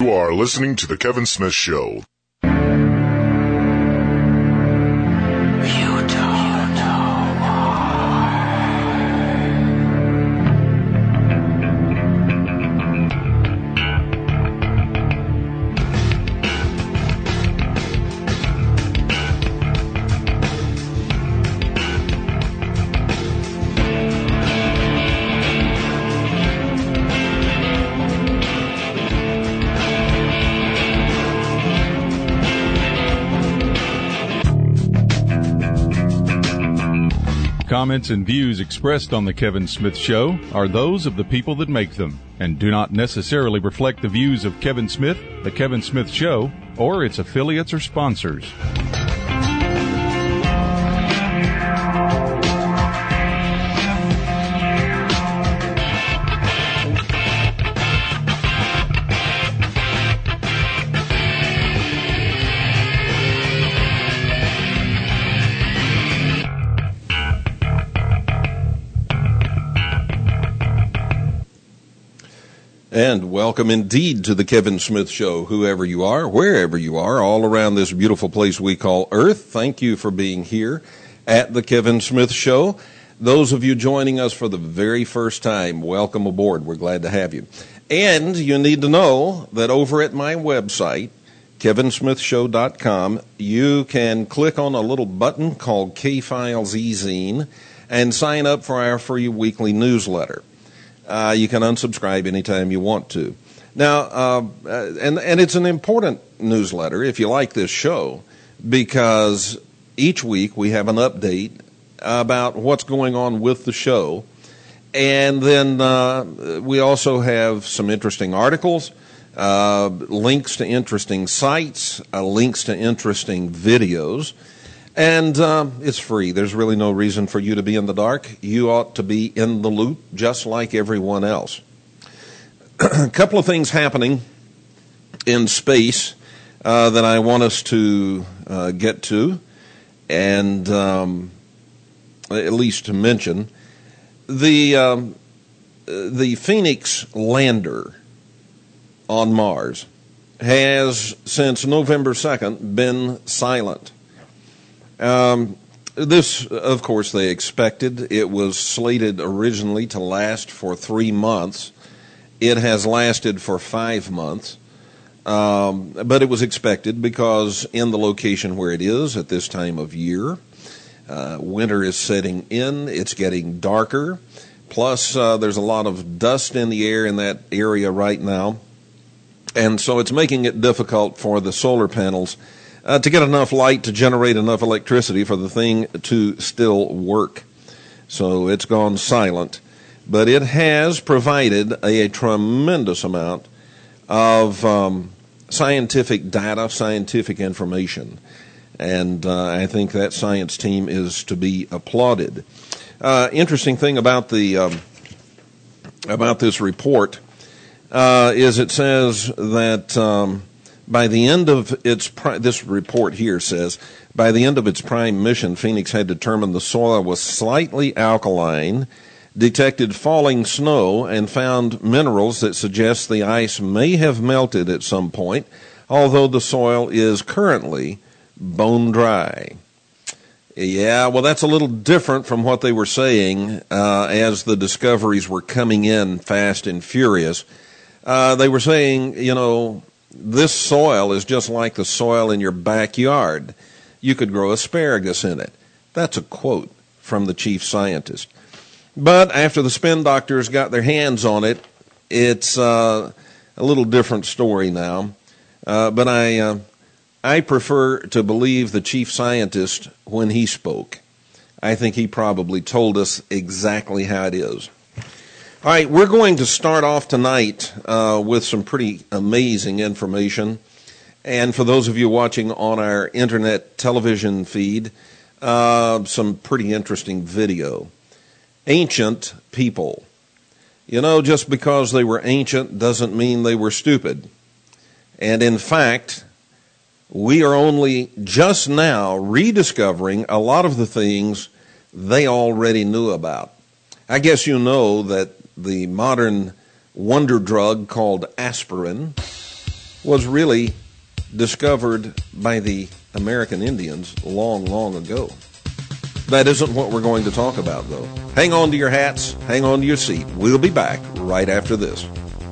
You are listening to The Kevin Smith Show. Comments and views expressed on The Kevin Smith Show are those of the people that make them and do not necessarily reflect the views of Kevin Smith, The Kevin Smith Show, or its affiliates or sponsors. And welcome indeed to the Kevin Smith Show, whoever you are, wherever you are, all around this beautiful place we call Earth. Thank you for being here at the Kevin Smith Show. Those of you joining us for the very first time, welcome aboard. We're glad to have you. And you need to know that over at my website, kevinsmithshow.com, you can click on a little button called K-Files E-Zine and sign up for our free weekly newsletter. You can unsubscribe anytime you want to. Now, and it's an important newsletter if you like this show, because each week we have an update about what's going on with the show. And then we also have some interesting articles, links to interesting sites, links to interesting videos. And it's free. There's really no reason for you to be in the dark. You ought to be in the loop just like everyone else. A couple of things happening in space that I want us to get to, and at least to mention. The Phoenix lander on Mars has, since November 2nd, been silent. This, of course, they expected. It was slated originally to last for 3 months. It has lasted for 5 months. But it was expected because in the location where it is at this time of year, winter is setting in. It's getting darker. Plus, there's a lot of dust in the air in that area right now. And so it's making it difficult for the solar panels to get enough light to generate enough electricity for the thing to still work. So it's gone silent. But it has provided a tremendous amount of scientific data, scientific information. And I think that science team is to be applauded. Interesting thing about the about this report is it says that by the end of its this report here says, by the end of its prime mission, Phoenix had determined the soil was slightly alkaline, detected falling snow, and found minerals that suggest the ice may have melted at some point, although the soil is currently bone dry. Yeah, well, that's a little different from what they were saying as the discoveries were coming in fast and furious. They were saying, you know, this soil is just like the soil in your backyard. You could grow asparagus in it. That's a quote from the chief scientist. But after the spin doctors got their hands on it, it's a little different story now. But I prefer to believe the chief scientist when he spoke. I think he probably told us exactly how it is. All right, we're going to start off tonight with some pretty amazing information. And for those of you watching on our internet television feed, some pretty interesting video. Ancient people. You know, just because they were ancient doesn't mean they were stupid. And in fact, we are only just now rediscovering a lot of the things they already knew about. I guess you know that the modern wonder drug called aspirin was really discovered by the American Indians long, long ago. That isn't what we're going to talk about, though. Hang on to your hats, hang on to your seat. We'll be back right after this.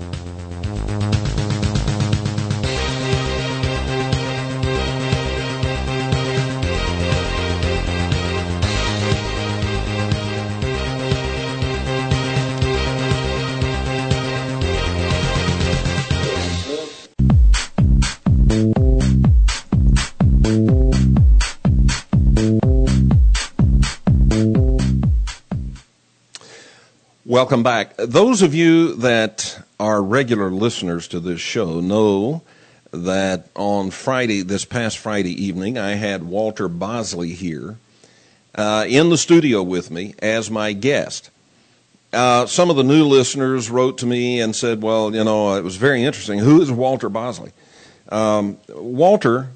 Welcome back. Those of you that are regular listeners to this show know that on Friday, this past Friday evening, I had Walter Bosley here in the studio with me as my guest. Some of the new listeners wrote to me and said, well, you know, it was very interesting. Who is Walter Bosley? Walter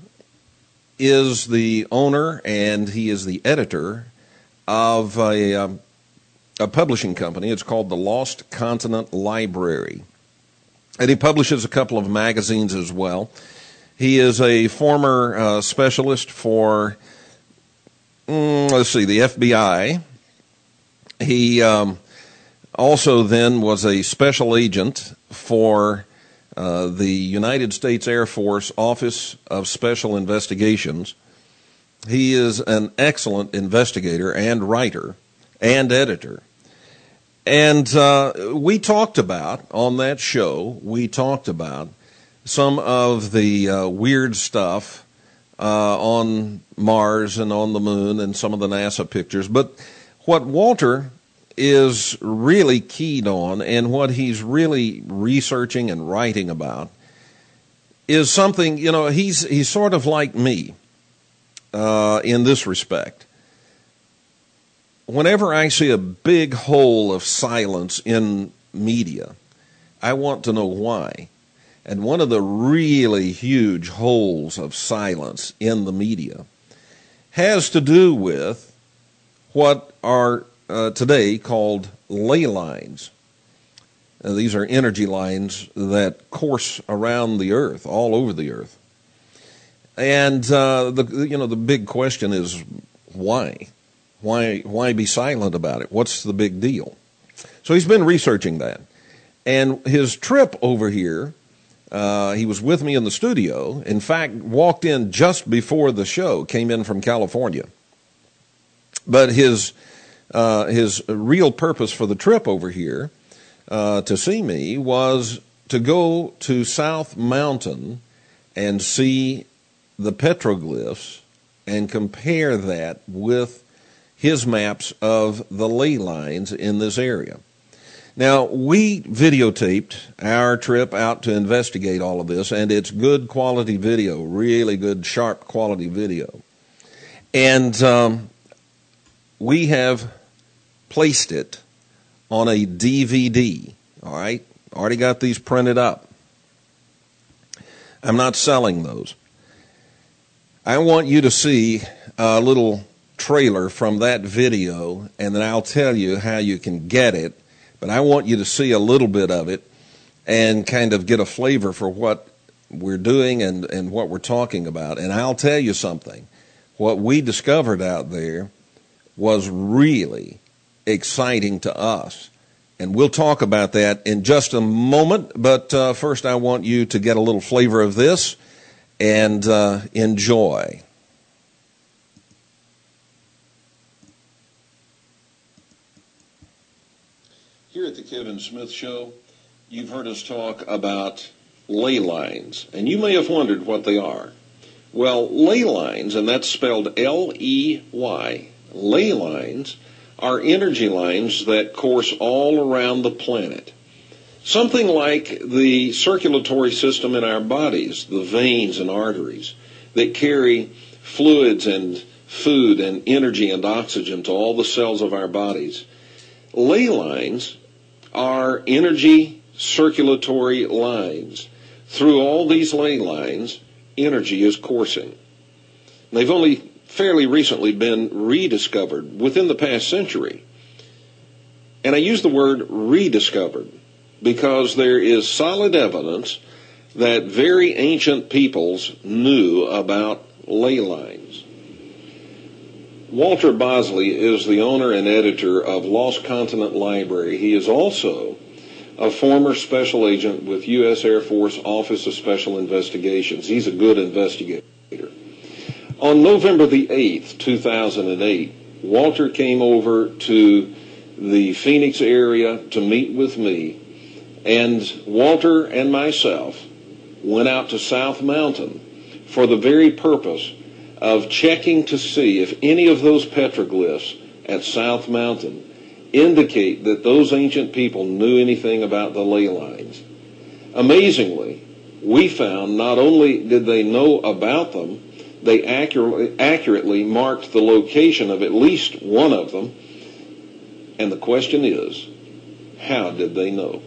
is the owner and he is the editor of a publishing company. It's called the Lost Continent Library. And he publishes a couple of magazines as well. He is a former specialist for, the FBI. He also then was a special agent for the United States Air Force Office of Special Investigations. He is an excellent investigator and writer and editor. And we talked about, on that show, some of the weird stuff on Mars and on the moon and some of the NASA pictures. But what Walter is really keyed on and what he's really researching and writing about is something, you know, he's sort of like me in this respect. Whenever I see a big hole of silence in media, I want to know why. And one of the really huge holes of silence in the media has to do with what are today called ley lines. These are energy lines that course around the earth, all over the earth. And the big question is why? Why be silent about it? What's the big deal? So he's been researching that. And his trip over here, he was with me in the studio. In fact, walked in just before the show, came in from California. But his real purpose for the trip over here to see me was to go to South Mountain and see the petroglyphs and compare that with his maps of the ley lines in this area. Now, we videotaped our trip out to investigate all of this, and it's good quality video, really good, sharp quality video. And we have placed it on a DVD, all right? Already got these printed up. I'm not selling those. I want you to see a little trailer from that video, and then I'll tell you how you can get it. But I want you to see a little bit of it and kind of get a flavor for what we're doing and what we're talking about. And I'll tell you something. What we discovered out there was really exciting to us. And we'll talk about that in just a moment. But first, I want you to get a little flavor of this and enjoy. Here at the Kevin Smith Show, you've heard us talk about ley lines, and you may have wondered what they are. Well, ley lines, and that's spelled L-E-Y, ley lines are energy lines that course all around the planet. Something like the circulatory system in our bodies, the veins and arteries that carry fluids and food and energy and oxygen to all the cells of our bodies. Ley lines are energy circulatory lines. Through all these ley lines, energy is coursing. They've only fairly recently been rediscovered within the past century. And I use the word rediscovered because there is solid evidence that very ancient peoples knew about ley lines. Walter Bosley is the owner and editor of Lost Continent Library. He is also a former special agent with U.S. Air Force Office of Special Investigations. He's a good investigator. On November the 8th, 2008, Walter came over to the Phoenix area to meet with me, and Walter and myself went out to South Mountain for the very purpose of checking to see if any of those petroglyphs at South Mountain indicate that those ancient people knew anything about the ley lines. Amazingly, we found not only did they know about them, they accurately marked the location of at least one of them. And the question is, how did they know?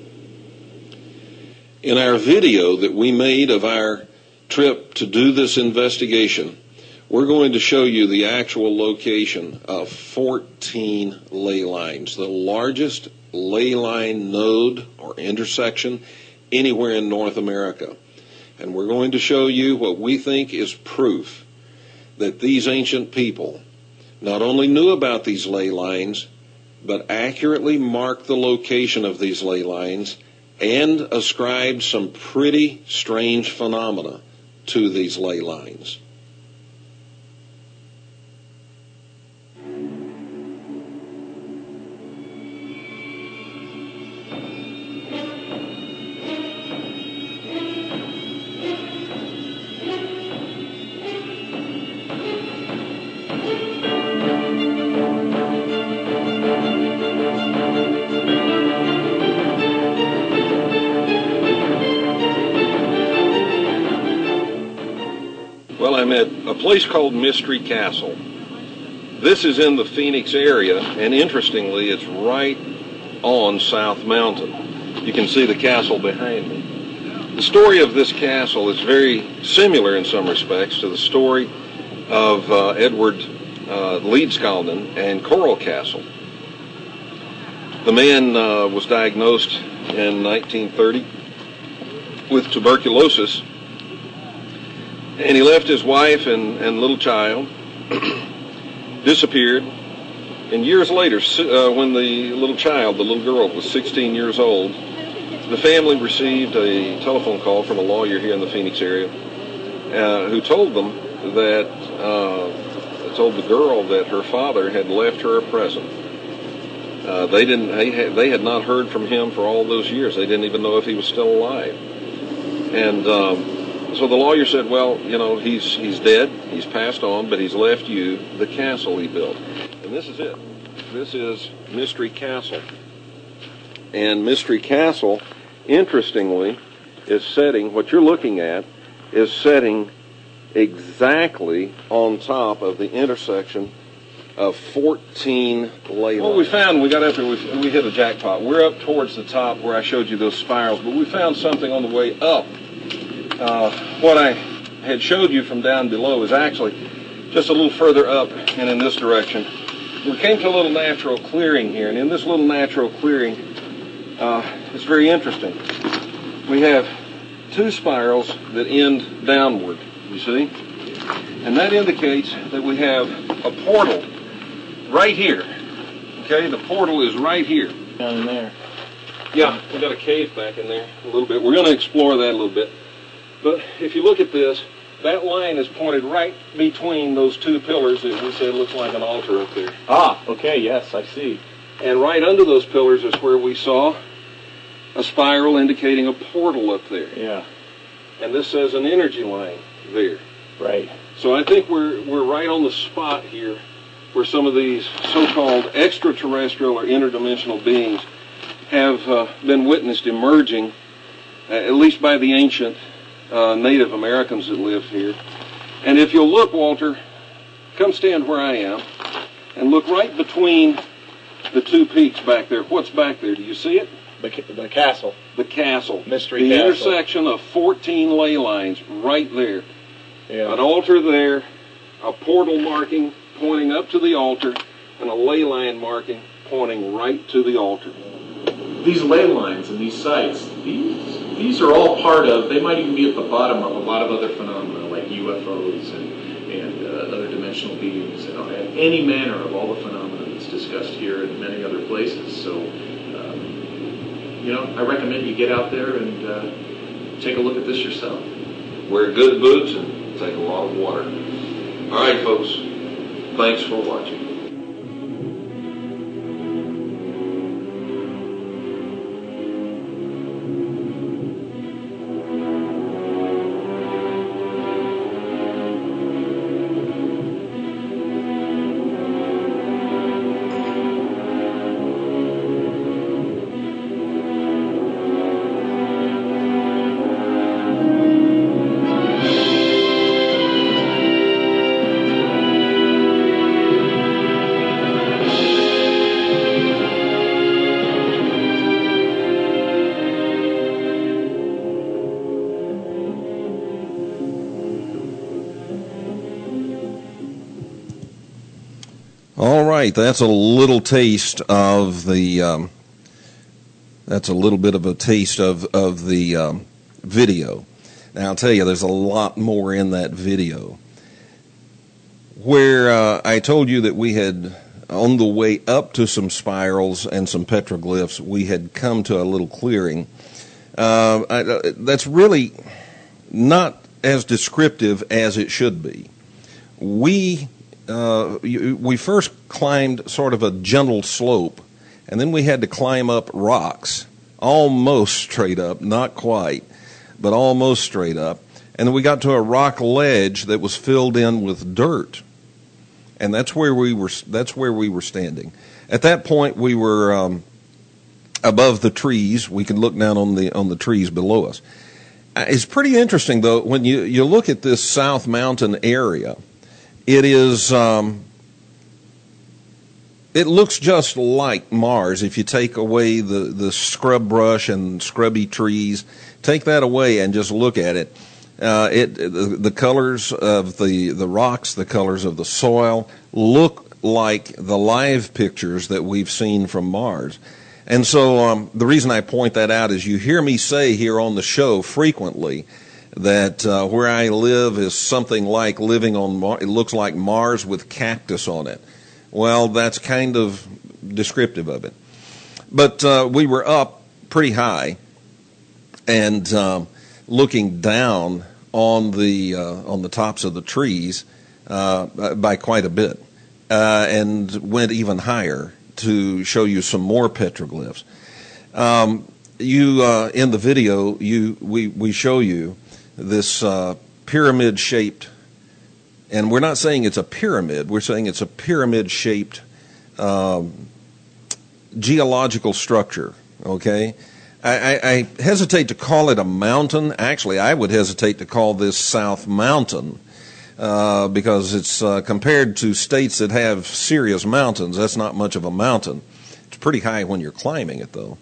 In our video that we made of our trip to do this investigation, we're going to show you the actual location of 14 ley lines, the largest ley line node or intersection anywhere in North America. And we're going to show you what we think is proof that these ancient people not only knew about these ley lines, but accurately marked the location of these ley lines and ascribed some pretty strange phenomena to these ley lines. Well, I'm at a place called Mystery Castle. This is in the Phoenix area, and interestingly, it's right on South Mountain. You can see the castle behind me. The story of this castle is very similar in some respects to the story of Edward Leedskalnin and Coral Castle. The man was diagnosed in 1930 with tuberculosis, and he left his wife and little child, disappeared, and years later, when the little child, the little girl, was 16 years old, the family received a telephone call from a lawyer here in the Phoenix area who told them that, told the girl that her father had left her a present. They had not heard from him for all those years. They didn't even know if he was still alive. And so the lawyer said, well, you know, he's dead, he's passed on, but he's left you the castle he built. And this is it. This is Mystery Castle. And Mystery Castle, interestingly, is setting, what you're looking at, is setting exactly on top of the intersection of 14 ley lines. What we found, we got up here, we hit a jackpot. We're up towards the top where I showed you those spirals, but we found something on the way up. What I had showed you from down below is actually just a little further up and in this direction. We came to a little natural clearing here, and in this little natural clearing, it's very interesting. We have two spirals that end downward, you see? And that indicates that we have a portal right here. Okay, the portal is right here. Down in there. Yeah, we got a cave back in there a little bit. We're going to explore that a little bit. But if you look at this, that line is pointed right between those two pillars that we said looks like an altar up there. Ah, okay, yes, I see. And right under those pillars is where we saw a spiral indicating a portal up there. Yeah. And this says an energy line there. Right. So I think we're right on the spot here where some of these so-called extraterrestrial or interdimensional beings have been witnessed emerging, at least by the ancient Native Americans that lived here. And if you'll look, Walter, come stand where I am, and look right between the two peaks back there. What's back there? Do you see it? The castle. The castle. Mystery the Castle. intersection of 14 ley lines right there. Yeah. An altar there, a portal marking pointing up to the altar, and a ley line marking pointing right to the altar. These ley lines and these sites, these these are all part of, they might even be at the bottom of a lot of other phenomena like UFOs and other dimensional beings and any manner of all the phenomena that's discussed here and many other places. So, I recommend you get out there and take a look at this yourself. Wear good boots and take a lot of water. All right, folks. Thanks for watching. All right, that's a little taste of the. That's a little bit of a taste of the video. Now I'll tell you, there's a lot more in that video. Where I told you that we had, on the way up to some spirals and some petroglyphs, we had come to a little clearing. That's really not as descriptive as it should be. We first climbed sort of a gentle slope, and then we had to climb up rocks, almost straight up, not quite, but almost straight up. And then we got to a rock ledge that was filled in with dirt, and that's where we were standing. At that point, we were above the trees. We could look down on the trees below us. It's pretty interesting, though, when you look at this South Mountain area. It is. It looks just like Mars if you take away the scrub brush and scrubby trees. Take that away and just look at it. The colors of the rocks, the colors of the soil look like the live pictures that we've seen from Mars. And so the reason I point that out is you hear me say here on the show frequently that where I live is something like living on Mars. It looks like Mars with cactus on it. Well, that's kind of descriptive of it. But we were up pretty high and looking down on the tops of the trees by quite a bit, and went even higher to show you some more petroglyphs. In the video, we show you this pyramid-shaped, and we're not saying it's a pyramid, we're saying it's a pyramid-shaped geological structure, okay? I hesitate to call it a mountain. Actually, I would hesitate to call this South Mountain because it's compared to states that have serious mountains, that's not much of a mountain. It's pretty high when you're climbing it, though.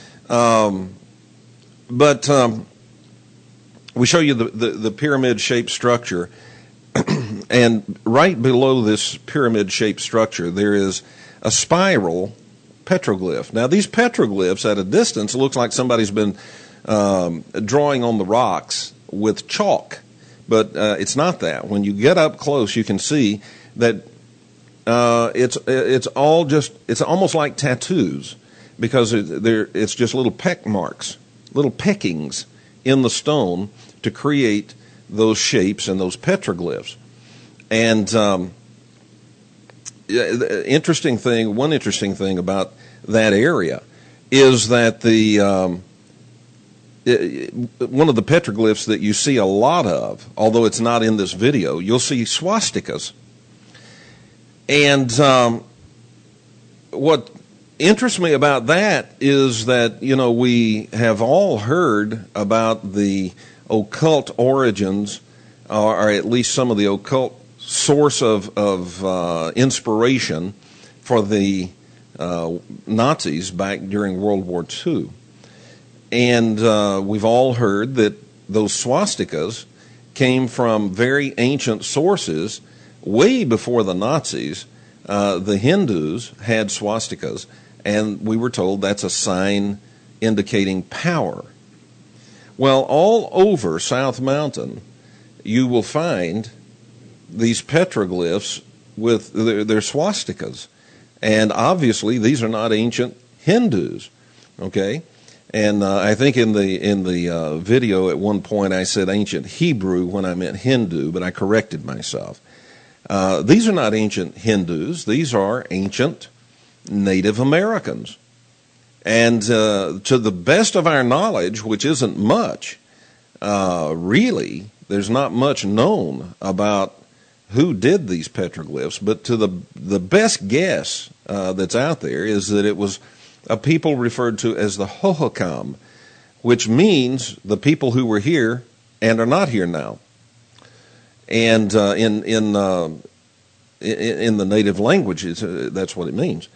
But we show you the pyramid-shaped structure, and right below this pyramid-shaped structure, there is a spiral petroglyph. Now, these petroglyphs at a distance looks like somebody's been drawing on the rocks with chalk, but it's not that. When you get up close, you can see that it's almost like tattoos, because it's just little peck marks, little peckings in the stone to create those shapes and those petroglyphs. And one interesting thing about that area is that one of the petroglyphs that you see a lot of, although it's not in this video, you'll see swastikas. And what interests me about that is that, we have all heard about the occult origins, or at least some of the occult source of inspiration for the Nazis back during World War II. And we've all heard that those swastikas came from very ancient sources way before the Nazis. The Hindus had swastikas, and we were told that's a sign indicating power. Well, all over South Mountain, you will find these petroglyphs with their swastikas. And obviously, these are not ancient Hindus, okay? And I think in the video at one point I said ancient Hebrew when I meant Hindu, but I corrected myself. These are not ancient Hindus. These are ancient Native Americans. And to the best of our knowledge, which isn't much, really, there's not much known about who did these petroglyphs, but to the best guess that's out there is that it was a people referred to as the Hohokam, which means the people who were here and are not here now. And in the native languages, that's what it means.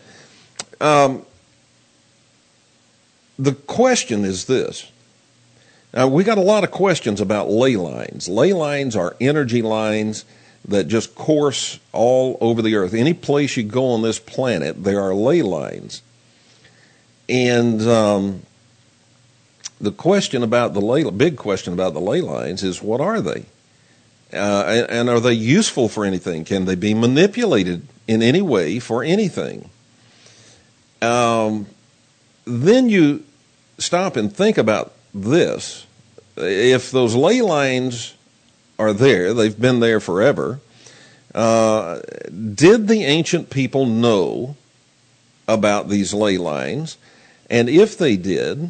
The question is this. Now, we got a lot of questions about ley lines. Ley lines are energy lines that just course all over the earth. Any place you go on this planet, there are ley lines. And the question about big question about the ley lines is, what are they? And are they useful for anything? Can they be manipulated in any way for anything? Then you stop and think about this. If those ley lines are there, they've been there forever, did the ancient people know about these ley lines? And if they did,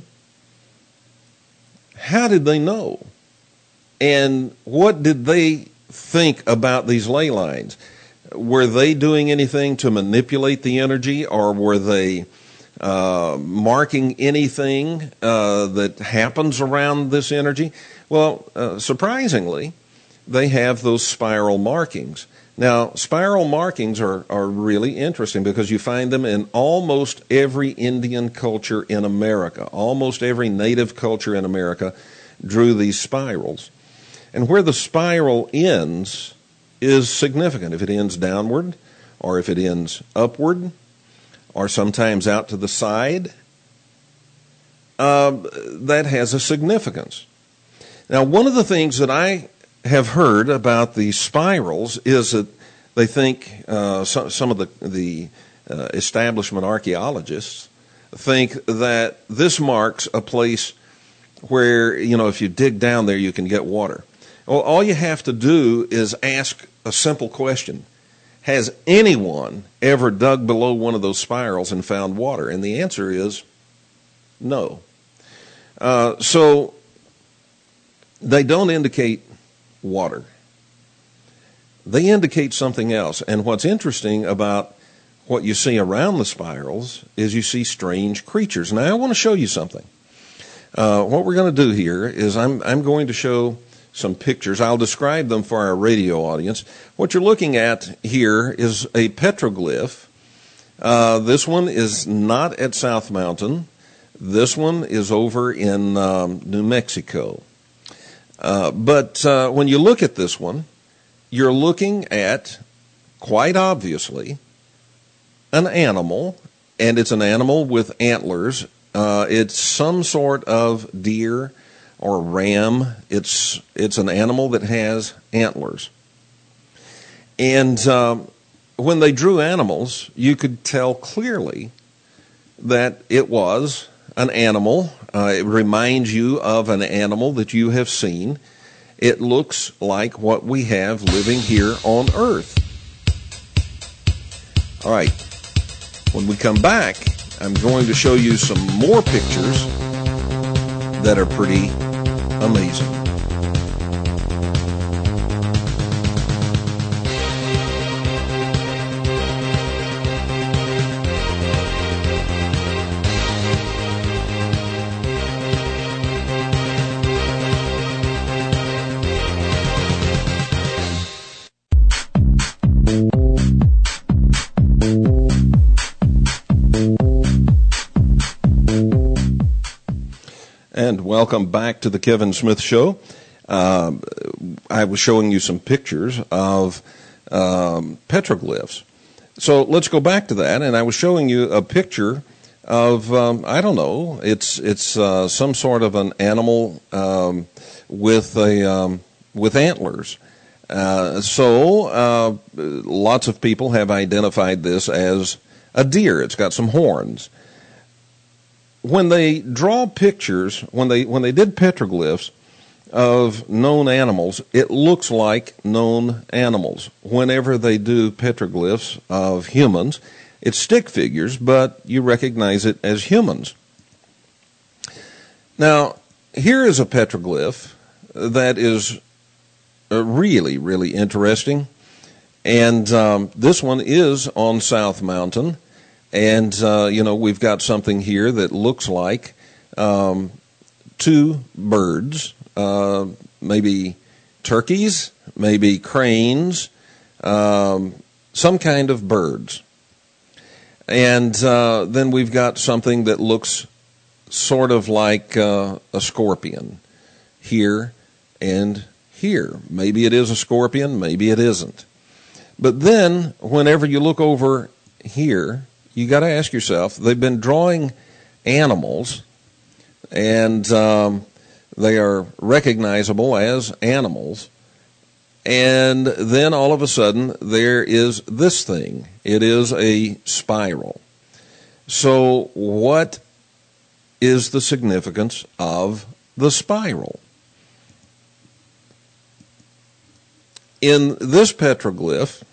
how did they know? And what did they think about these ley lines? Were they doing anything to manipulate the energy, or were they marking anything that happens around this energy? Well, surprisingly, they have those spiral markings. Now, spiral markings are really interesting because you find them in almost every Indian culture in America. Almost every native culture in America drew these spirals. And where the spiral ends is significant. If it ends downward, or if it ends upward, or sometimes out to the side, that has a significance. Now, one of the things that I have heard about these spirals is that they think, some of the establishment archaeologists think that this marks a place where, if you dig down there, you can get water. Well, all you have to do is ask a simple question. Has anyone ever dug below one of those spirals and found water? And the answer is no. So they don't indicate water. They indicate something else. And what's interesting about what you see around the spirals is you see strange creatures. Now, I want to show you something. What we're going to do here is I'm going to show some pictures. I'll describe them for our radio audience. What you're looking at here is a petroglyph. This one is not at South Mountain. This one is over in New Mexico. But when you look at this one, you're looking at, quite obviously, an animal, and it's an animal with antlers. It's some sort of deer or ram. It's an animal that has antlers. And when they drew animals, you could tell clearly that it was an animal. It reminds you of an animal that you have seen. It looks like what we have living here on Earth. All right. When we come back, I'm going to show you some more pictures that are pretty amazing. And welcome back to the Kevin Smith Show. I was showing you some pictures of petroglyphs. So let's go back to that. And I was showing you a picture of I don't know. It's some sort of an animal with antlers. So lots of people have identified this as a deer. It's got some horns. When they draw pictures, when they did petroglyphs of known animals, it looks like known animals. Whenever they do petroglyphs of humans, it's stick figures, but you recognize it as humans. Now, here is a petroglyph that is really, really interesting. And this one is on South Mountain. And, we've got something here that looks like two birds, maybe turkeys, maybe cranes, some kind of birds. And then we've got something that looks sort of like a scorpion here and here. Maybe it is a scorpion, maybe it isn't. But then, whenever you look over here, you got to ask yourself, they've been drawing animals, and they are recognizable as animals. And then all of a sudden, there is this thing. It is a spiral. So what is the significance of the spiral? In this petroglyph,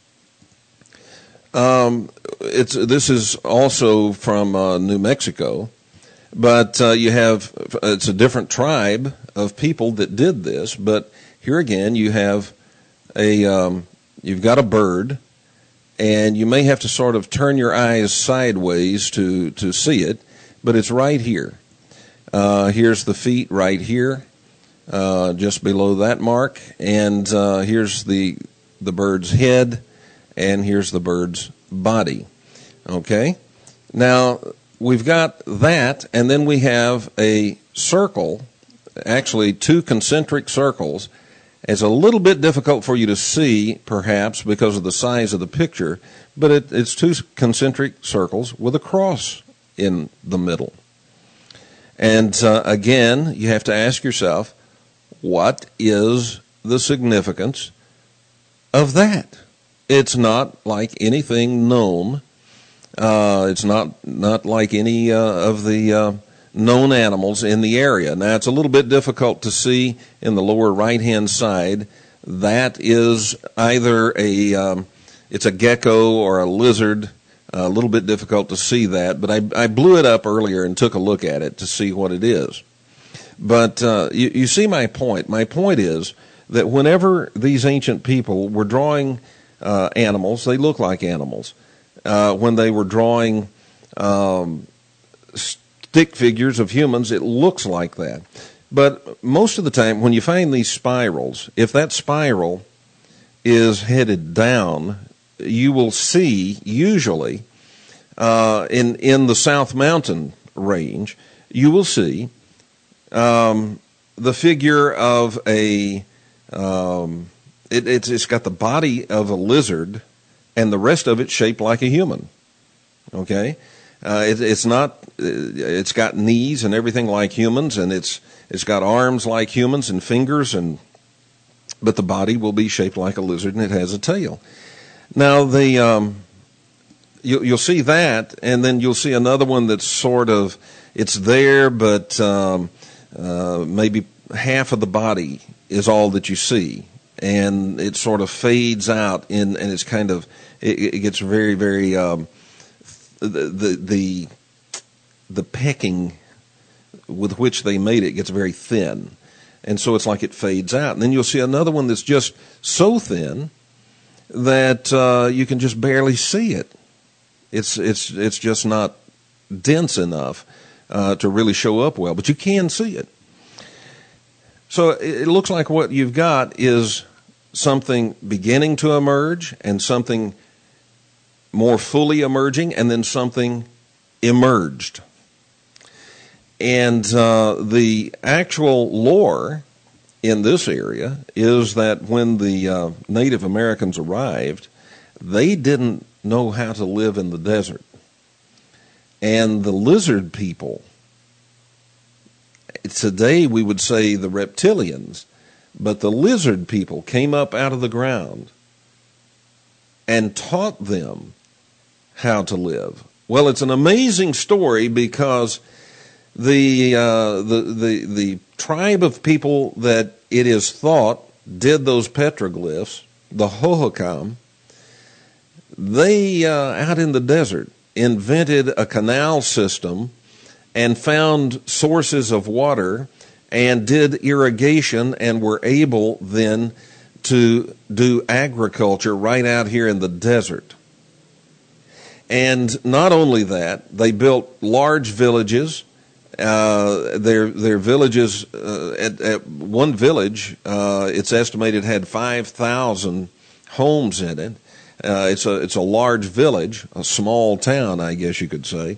this is also from New Mexico, but it's a different tribe of people that did this. But here again, you have you've got a bird, and you may have to sort of turn your eyes sideways to see it, but it's right here. Here's the feet right here, just below that mark, and here's the bird's head, and here's the bird's body. Okay? Now, we've got that, and then we have a circle, actually two concentric circles. It's a little bit difficult for you to see, perhaps, because of the size of the picture, but it's two concentric circles with a cross in the middle. And again, you have to ask yourself, what is the significance of that? It's not like anything known. It's not like any of the known animals in the area. Now, it's a little bit difficult to see in the lower right-hand side. That is either it's a gecko or a lizard. A little bit difficult to see that, but I blew it up earlier and took a look at it to see what it is. But you see my point. My point is that whenever these ancient people were drawing animals, they look like animals. When they were drawing stick figures of humans, it looks like that. But most of the time, when you find these spirals, if that spiral is headed down, you will see, usually, in the South Mountain range, you will see the figure of it's got the body of a lizard, and the rest of it shaped like a human. Okay? It's got knees and everything like humans, and it's got arms like humans and fingers, but the body will be shaped like a lizard, and it has a tail. Now you'll see that, and then you'll see another one that's sort of, it's there, but maybe half of the body is all that you see, and it sort of fades out and it's kind of, it gets very, very the pecking with which they made it gets very thin, and so it's like it fades out. And then you'll see another one that's just so thin that you can just barely see it. It's just not dense enough to really show up well, but you can see it. So it looks like what you've got is something beginning to emerge, and something more fully emerging, and then something emerged. And the actual lore in this area is that when the Native Americans arrived, they didn't know how to live in the desert. and the lizard people. Today we would say the reptilians, but the lizard people came up out of the ground and taught them how to live. Well, it's an amazing story because the tribe of people that it is thought did those petroglyphs, the Hohokam, they out in the desert invented a canal system and found sources of water and did irrigation and were able then to do agriculture right out here in the desert. And not only that, they built large villages. Their villages, at one village, it's estimated had 5,000 homes in it. It's a large village, a small town, I guess you could say.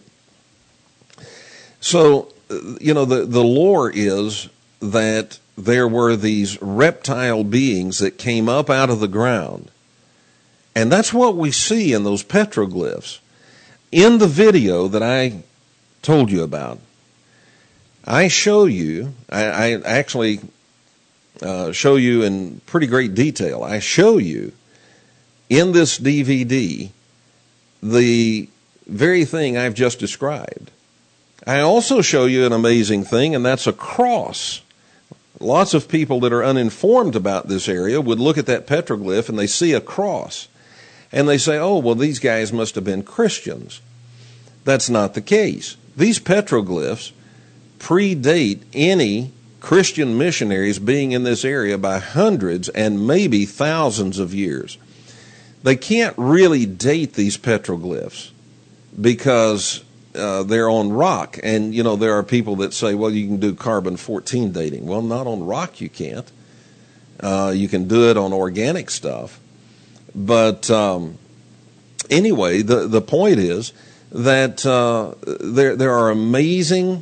So, the lore is that there were these reptile beings that came up out of the ground. And that's what we see in those petroglyphs. In the video that I told you about, I show you, I actually show you in pretty great detail. I show you in this DVD the very thing I've just described. I also show you an amazing thing, and that's a cross. Lots of people that are uninformed about this area would look at that petroglyph and they see a cross. And they say, oh, well, these guys must have been Christians. That's not the case. These petroglyphs predate any Christian missionaries being in this area by hundreds and maybe thousands of years. They can't really date these petroglyphs because they're on rock. And, there are people that say, well, you can do carbon-14 dating. Well, not on rock you can't. You can do it on organic stuff. But anyway, the point is that there are amazing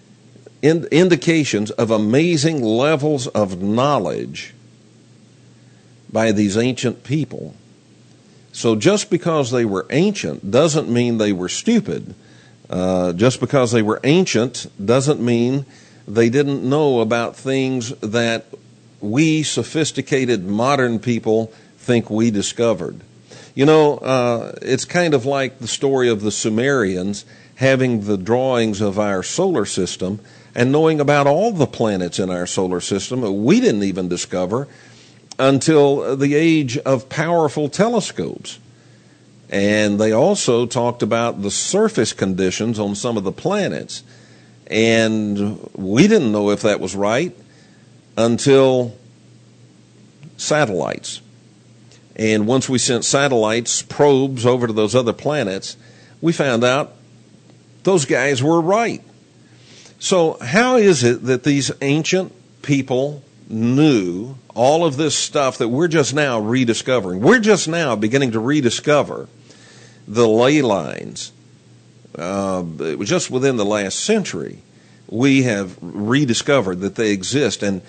indications of amazing levels of knowledge by these ancient people. So just because they were ancient doesn't mean they were stupid. Just because they were ancient doesn't mean they didn't know about things that we sophisticated modern people think we discovered. It's kind of like the story of the Sumerians having the drawings of our solar system and knowing about all the planets in our solar system. We didn't even discover until the age of powerful telescopes. And they also talked about the surface conditions on some of the planets. And we didn't know if that was right until satellites. And once we sent satellites, probes over to those other planets, we found out those guys were right. So how is it that these ancient people knew all of this stuff that we're just now rediscovering? We're just now beginning to rediscover the ley lines. It was just within the last century we have rediscovered that they exist, and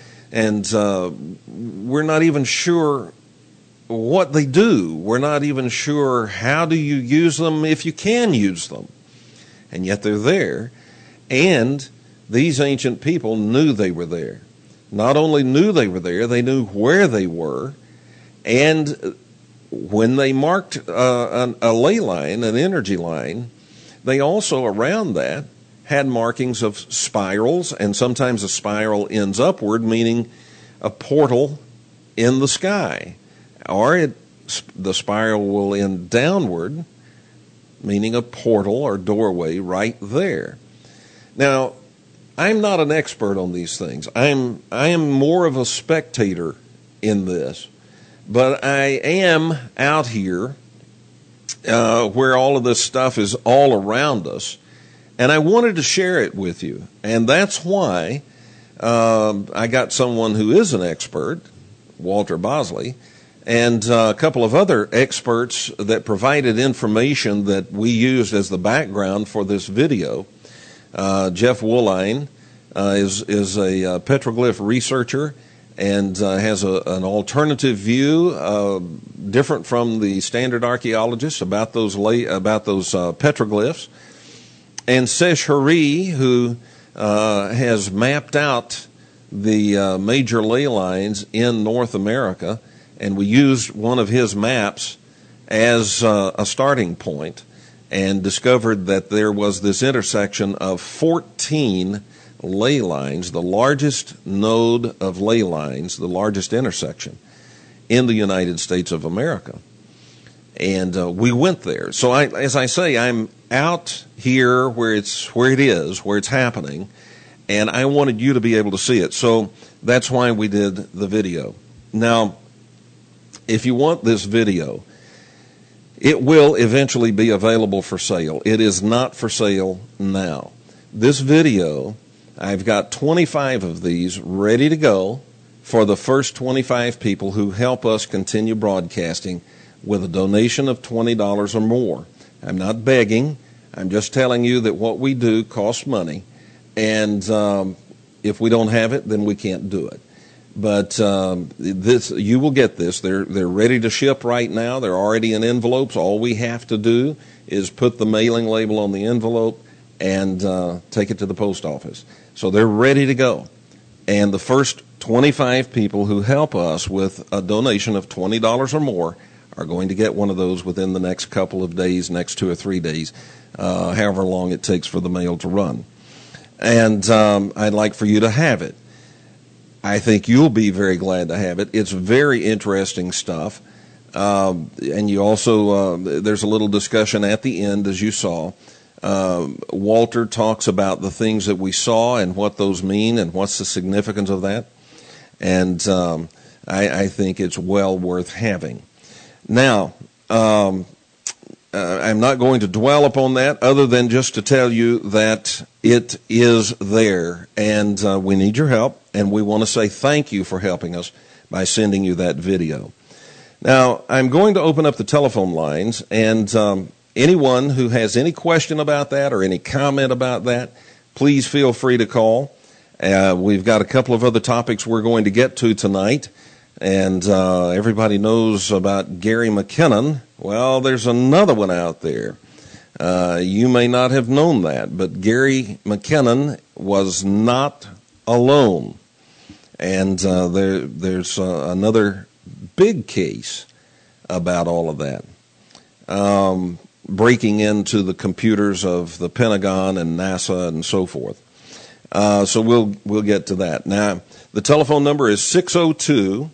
we're not even sure what they do. We're not even sure how do you use them, if you can use them. And yet they're there. And these ancient people knew they were there. Not only knew they were there, they knew where they were. And when they marked a ley line, an energy line, they also around that had markings of spirals, and sometimes a spiral ends upward, meaning a portal in the sky. Or the spiral will end downward, meaning a portal or doorway right there. Now, I'm not an expert on these things. I am more of a spectator in this. But I am out here where all of this stuff is all around us. And I wanted to share it with you. And that's why I got someone who is an expert, Walter Bosley, and a couple of other experts that provided information that we used as the background for this video. Jeff Woolline is a petroglyph researcher and has an alternative view, different from the standard archaeologists about those petroglyphs. And Sesh Hari, who has mapped out the major ley lines in North America, and we used one of his maps as a starting point and discovered that there was this intersection of 14 ley lines, the largest node of ley lines, the largest intersection in the United States of America. And we went there. So as I say, I'm out here where it is, where it's happening, and I wanted you to be able to see it. So that's why we did the video. Now, if you want this video, it will eventually be available for sale. It is not for sale now. This video, I've got 25 of these ready to go for the first 25 people who help us continue broadcasting with a donation of $20 or more. I'm not begging. I'm just telling you that what we do costs money. And if we don't have it, then we can't do it. But you will get this. They're ready to ship right now. They're already in envelopes. All we have to do is put the mailing label on the envelope and take it to the post office. So they're ready to go. And the first 25 people who help us with a donation of $20 or more are going to get one of those within the next couple of days, next 2 or 3 days, however long it takes for the mail to run. And I'd like for you to have it. I think you'll be very glad to have it. It's very interesting stuff. And you also, there's a little discussion at the end, as you saw. Walter talks about the things that we saw and what those mean and what's the significance of that. And I think it's well worth having. Now, I'm not going to dwell upon that other than just to tell you that it is there, and we need your help, and we want to say thank you for helping us by sending you that video. Now, I'm going to open up the telephone lines, and anyone who has any question about that or any comment about that, please feel free to call. We've got a couple of other topics we're going to get to tonight. And everybody knows about Gary McKinnon. Well, there's another one out there. You may not have known that, but Gary McKinnon was not alone. And there's another big case about all of that. Breaking into the computers of the Pentagon and NASA and so forth. So we'll get to that. Now, the telephone number is 602-539-9580.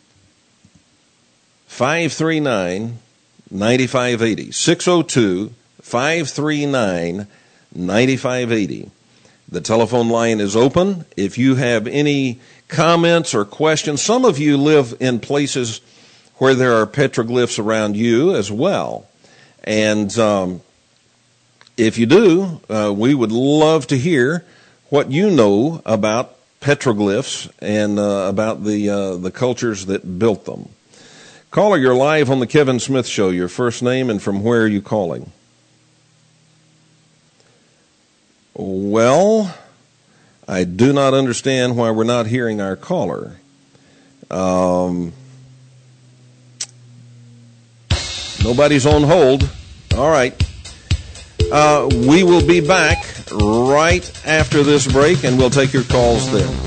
602-539-9580. The telephone line is open. If you have any comments or questions, some of you live in places where there are petroglyphs around you as well. And if you do, we would love to hear what you know about petroglyphs and about the cultures that built them. Caller, you're live on the Kevin Smith Show. Your first name and from where are you calling? Well, I do not understand why we're not hearing our caller. Nobody's on hold. All right. We will be back right after this break, and we'll take your calls then.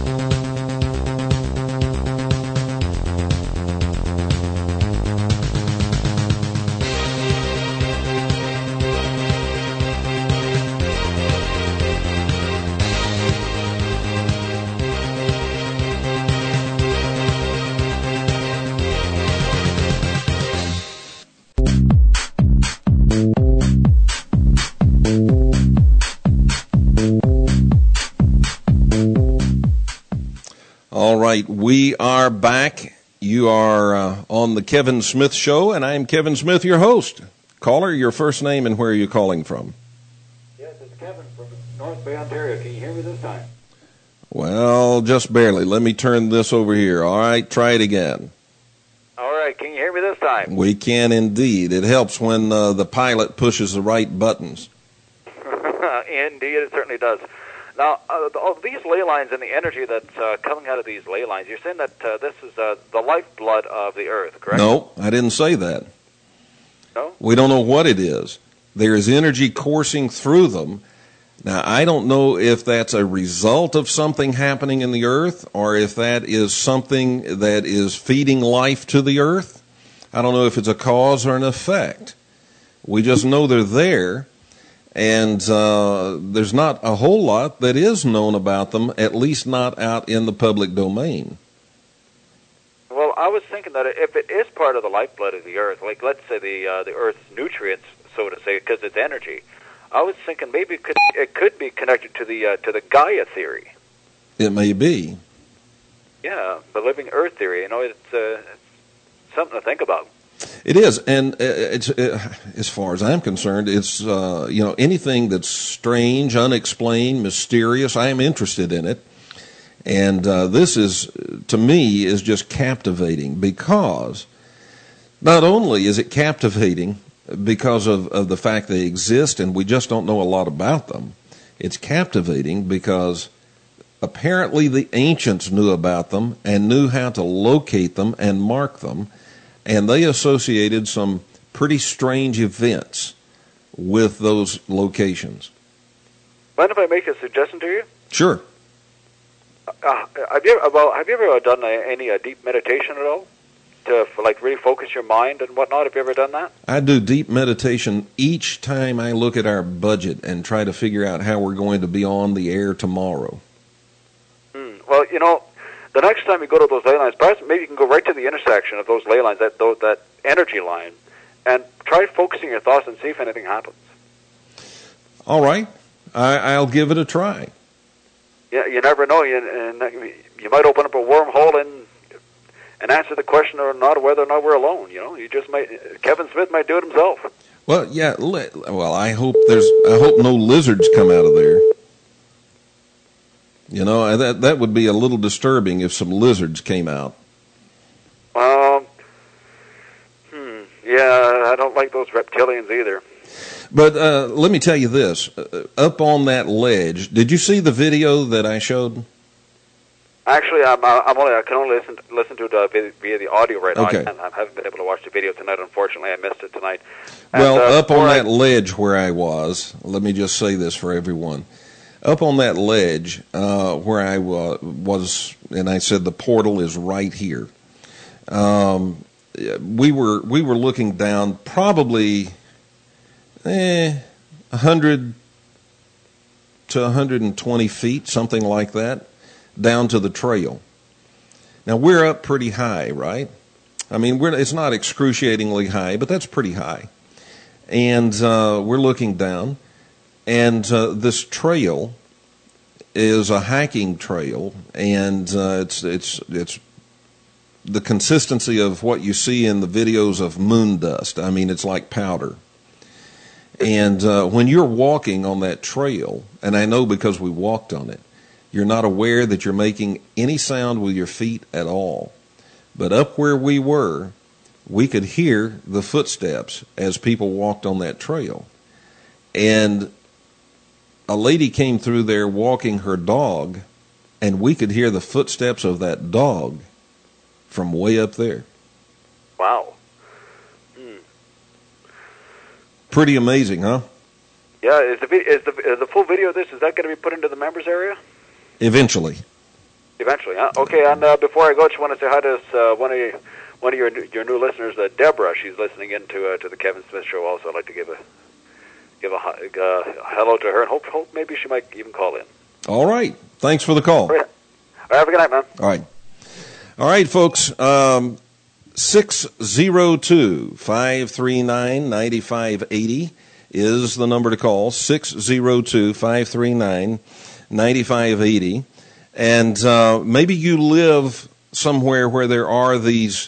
We are back. You are on the Kevin Smith Show, and I'm Kevin Smith, your host. Caller, your first name and where are you calling from? Yes, it's Kevin from North Bay, Ontario. Can you hear me this time? Well, just barely. Let me turn this over here. All right, try it again. All right, can you hear me this time? We can indeed. It helps when the pilot pushes the right buttons. Indeed, it certainly does. Now, these ley lines and the energy that's coming out of these ley lines, you're saying that this is the lifeblood of the Earth, correct? No, I didn't say that. No? We don't know what it is. There is energy coursing through them. Now, I don't know if that's a result of something happening in the earth or if that is something that is feeding life to the earth. I don't know if it's a cause or an effect. We just know they're there, and there's not a whole lot that is known about them, at least not out in the public domain. Well, I was thinking that if it is part of the lifeblood of the earth, like let's say the earth's nutrients, so to say, because it's energy, I was thinking maybe it could be connected to the Gaia theory. It may be. Yeah, the living earth theory. You know, it's something to think about. It is, and as far as I'm concerned, it's anything that's strange, unexplained, mysterious. I am interested in it, and this is, to me, is just captivating because not only is it captivating because of the fact they exist and we just don't know a lot about them. It's captivating because apparently the ancients knew about them and knew how to locate them and mark them. And they associated some pretty strange events with those locations. Mind if I make a suggestion to you? Sure. Have you ever done any deep meditation at all? To really focus your mind and whatnot? Have you ever done that? I do deep meditation each time I look at our budget and try to figure out how we're going to be on the air tomorrow. Well, the next time you go to those ley lines, perhaps maybe you can go right to the intersection of those ley lines, that energy line, and try focusing your thoughts and see if anything happens. All right. I'll give it a try. Yeah, you never know. You might open up a wormhole and answer the question or not whether or not we're alone. You just might. Kevin Smith might do it himself. Well, yeah. Well, I hope no lizards come out of there. That would be a little disturbing if some lizards came out. Yeah, I don't like those reptilians either. But let me tell you this. Up on that ledge, did you see the video that I showed? Actually, I can only listen to it via the audio right now. Okay. I haven't been able to watch the video tonight, unfortunately. I missed it tonight. Well, up on that ledge where I was, let me just say this for everyone. Up on that ledge where I was, and I said the portal is right here. We were looking down probably 100 to 120 feet, something like that, down to the trail. Now we're up pretty high, right? I mean, it's not excruciatingly high, but that's pretty high. And we're looking down. And this trail is a hiking trail, and it's the consistency of what you see in the videos of moon dust. I mean, it's like powder. And when you're walking on that trail, and I know because we walked on it, you're not aware that you're making any sound with your feet at all. But up where we were, we could hear the footsteps as people walked on that trail. And a lady came through there walking her dog, and we could hear the footsteps of that dog from way up there. Wow. Pretty amazing, huh? Yeah, is the full video of this, is that going to be put into the members area? Eventually. Eventually, huh? Okay, and before I go, I just want to say hi to one of your new listeners, Deborah. She's listening in to the Kevin Smith Show also. I'd like to give a hello to her, and hope maybe she might even call in. All right. Thanks for the call. All right. Have a good night, man. All right, folks. 602-539-9580 is the number to call. 602-539-9580. And maybe you live somewhere where there are these.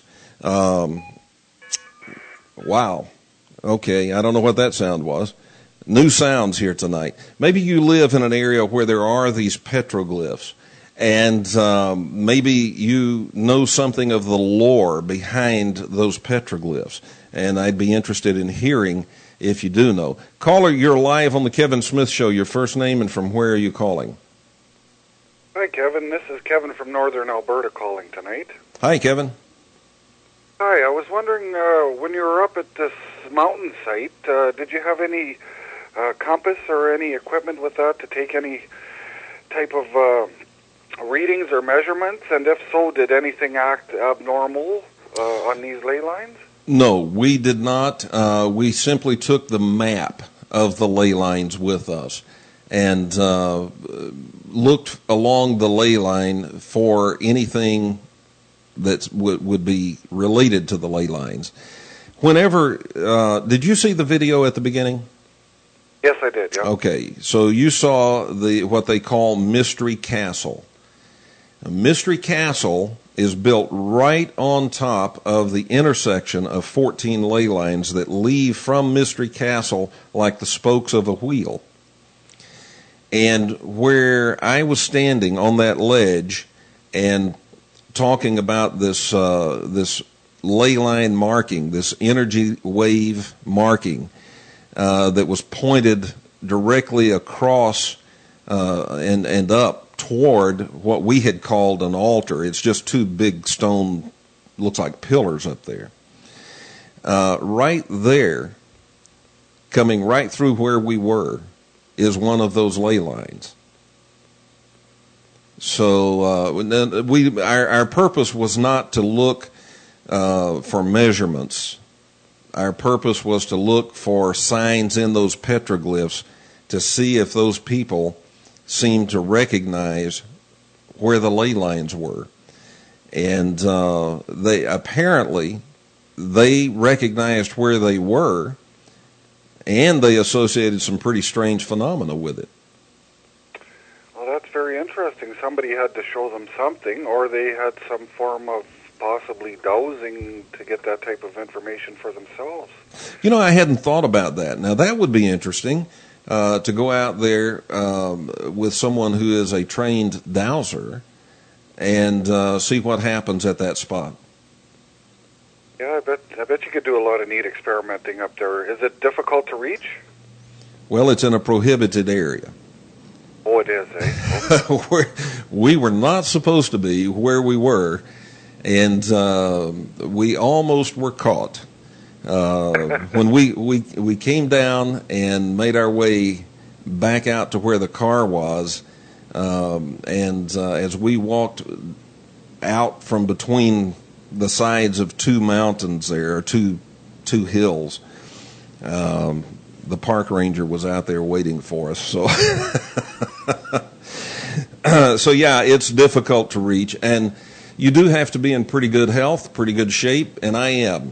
Wow. Okay, I don't know what that sound was. New sounds here tonight. Maybe you live in an area where there are these petroglyphs, and maybe you know something of the lore behind those petroglyphs, and I'd be interested in hearing if you do know. Caller, you're live on the Kevin Smith Show. Your first name and from where are you calling? Hi, Kevin. This is Kevin from Northern Alberta calling tonight. Hi, Kevin. Hi, I was wondering, when you were up at this mountain site. Did you have any compass or any equipment with that to take any type of readings or measurements? And if so, did anything act abnormal on these ley lines? No, we did not. We simply took the map of the ley lines with us and looked along the ley line for anything that would be related to the ley lines. Whenever, did you see the video at the beginning? Yes, I did. Yeah. Okay, so you saw what they call Mystery Castle. Mystery Castle is built right on top of the intersection of 14 ley lines that leave from Mystery Castle like the spokes of a wheel. And where I was standing on that ledge and talking about this ley line marking, this energy wave marking that was pointed directly across and up toward what we had called an altar. It's just two big stone, looks like pillars up there. Right there, coming right through where we were, is one of those ley lines. So our purpose was not to look for measurements. Our purpose was to look for signs in those petroglyphs to see if those people seemed to recognize where the ley lines were. And they recognized where they were, and they associated some pretty strange phenomena with it. Well, that's very interesting. Somebody had to show them something, or they had some form of possibly dowsing to get that type of information for themselves. You know, I hadn't thought about that. Now, that would be interesting, to go out there with someone who is a trained dowser and see what happens at that spot. Yeah, I bet you could do a lot of neat experimenting up there. Is it difficult to reach? Well, it's in a prohibited area. Oh, it is, eh? We were not supposed to be where we were, and we almost were caught. When we came down and made our way back out to where the car was, and as we walked out from between the sides of two mountains there, two hills, the park ranger was out there waiting for us. So, so yeah, it's difficult to reach, and you do have to be in pretty good health, pretty good shape, and I am.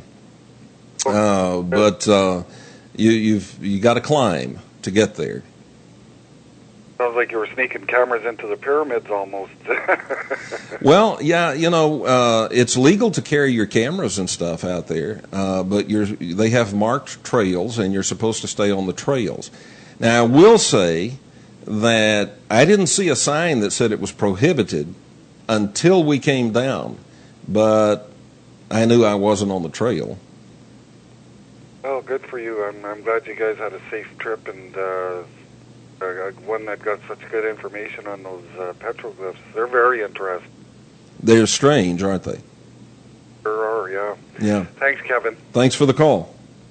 But you got to climb to get there. Sounds like you were sneaking cameras into the pyramids almost. Well, yeah, you know, it's legal to carry your cameras and stuff out there, but they have marked trails, and you're supposed to stay on the trails. Now, I will say that I didn't see a sign that said it was prohibited until we came down, but I knew I wasn't on the trail. Well, good for you. I'm glad you guys had a safe trip and one that got such good information on those petroglyphs. They're very interesting. They're strange, aren't they? Sure are, yeah. Yeah. Thanks, Kevin. Thanks for the call.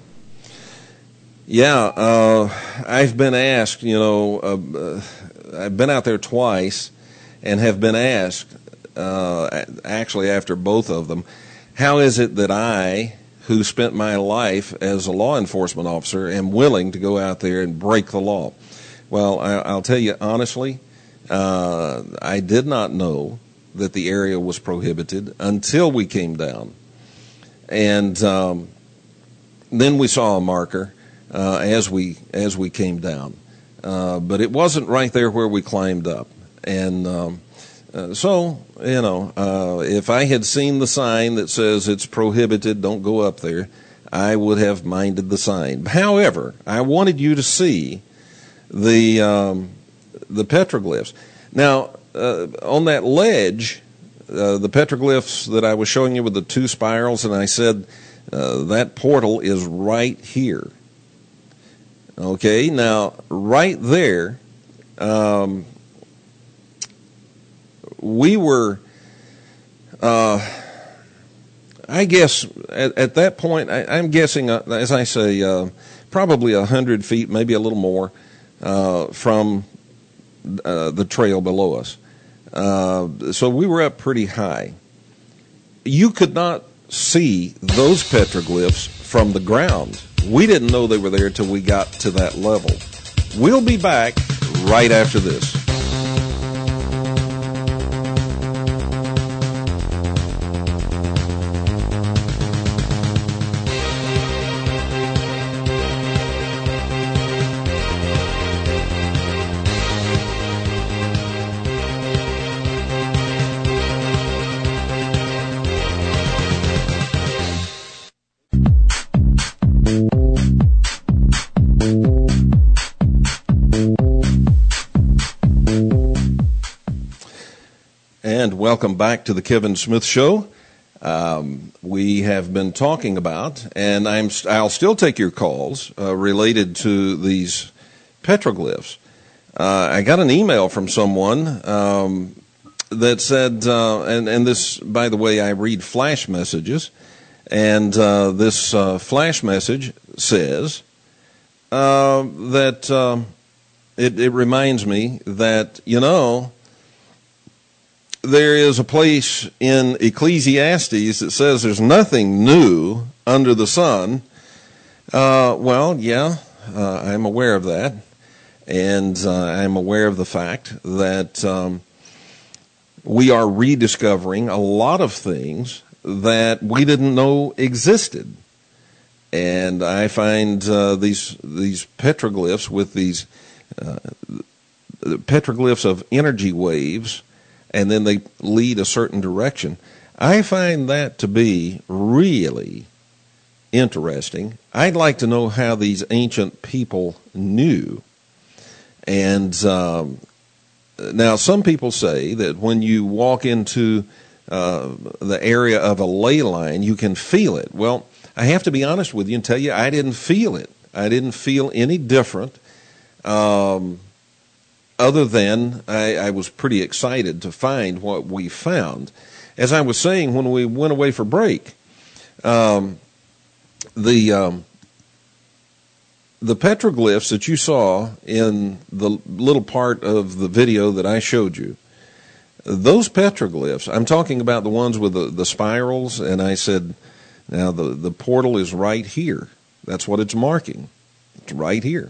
Yeah, I've been asked, you know, I've been out there twice and have been asked, actually after both of them, how is it that I, who spent my life as a law enforcement officer, am willing to go out there and break the law? Well, I'll tell you honestly, I did not know that the area was prohibited until we came down. And then we saw a marker as we came down. But it wasn't right there where we climbed up. And so, you know, if I had seen the sign that says it's prohibited, don't go up there, I would have minded the sign. However, I wanted you to see the petroglyphs. Now, on that ledge, the petroglyphs that I was showing you with the two spirals, and I said that portal is right here. Okay, now right there, we were I guess at that point, I'm guessing, as I say, probably 100 feet, maybe a little more, from the trail below us. So we were up pretty high. You could not see those petroglyphs from the ground. We didn't know they were there till we got to that level. We'll be back right after this. And welcome back to the Kevin Smith Show. We have been talking about, and I'll still take your calls related to these petroglyphs. I got an email from someone that said, and this, by the way, I read flash messages, and this flash message says that it reminds me that, there is a place in Ecclesiastes that says there's nothing new under the sun. I'm aware of that. And I'm aware of the fact that we are rediscovering a lot of things that we didn't know existed. And I find these petroglyphs with these petroglyphs of energy waves, and then they lead a certain direction. I find that to be really interesting. I'd like to know how these ancient people knew. And now some people say that when you walk into the area of a ley line, you can feel it. Well, I have to be honest with you and tell you I didn't feel it. I didn't feel any different. Other than I was pretty excited to find what we found. As I was saying when we went away for break, the petroglyphs that you saw in the little part of the video that I showed you, those petroglyphs, I'm talking about the ones with the spirals, and I said, now the portal is right here. That's what it's marking. It's right here.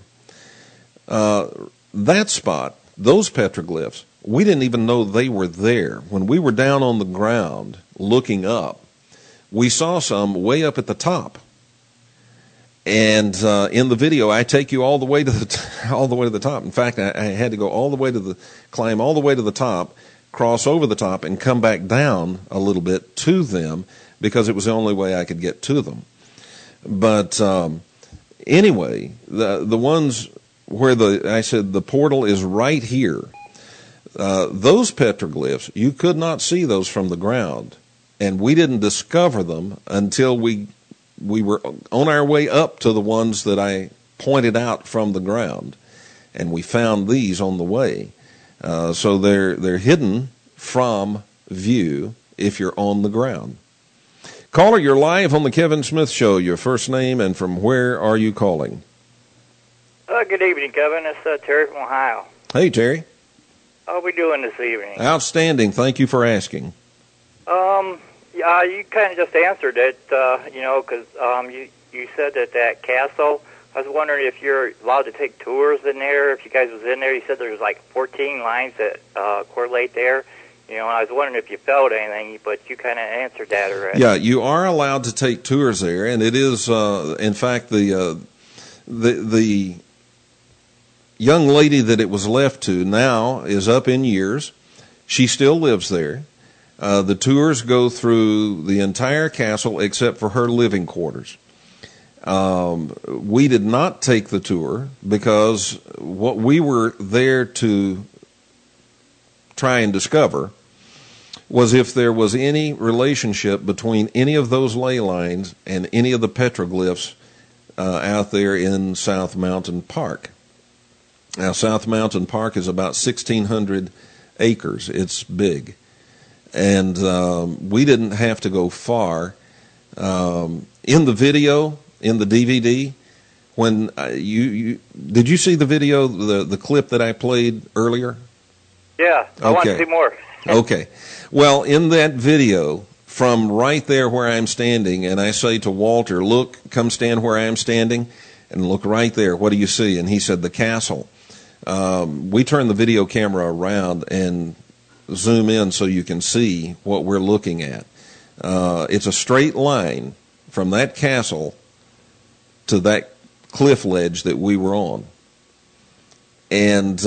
That spot, those petroglyphs, we didn't even know they were there. When we were down on the ground looking up, we saw some way up at the top. And in the video, I take you all the way to the top. In fact, I had to go climb all the way to the top, cross over the top, and come back down a little bit to them because it was the only way I could get to them. But anyway, the ones where I said the portal is right here. Those petroglyphs, you could not see those from the ground, and we didn't discover them until we were on our way up to the ones that I pointed out from the ground, and we found these on the way. So they're hidden from view if you're on the ground. Caller, you're live on the Kevin Smith Show. Your first name and from where are you calling? Good evening, Kevin. It's Terry from Ohio. Hey, Terry. How are we doing this evening? Outstanding. Thank you for asking. Yeah, you kind of just answered it, because you said that castle. I was wondering if you're allowed to take tours in there. If you guys was in there, you said there was like 14 lines that correlate there. And I was wondering if you felt anything, but you kind of answered that already. Yeah, you are allowed to take tours there, and it is, in fact, the young lady that it was left to now is up in years. She still lives there. The tours go through the entire castle except for her living quarters. We did not take the tour because what we were there to try and discover was if there was any relationship between any of those ley lines and any of the petroglyphs out there in South Mountain Park. Now, South Mountain Park is about 1,600 acres. It's big. And we didn't have to go far In the video, in the DVD, when did you see the video, the clip that I played earlier? Yeah, I want to see more. Okay. Well, in that video, from right there where I'm standing, and I say to Walter, look, come stand where I am standing, and look right there. What do you see? And he said, the castle. We turn the video camera around and zoom in so you can see what we're looking at. It's a straight line from that castle to that cliff ledge that we were on. And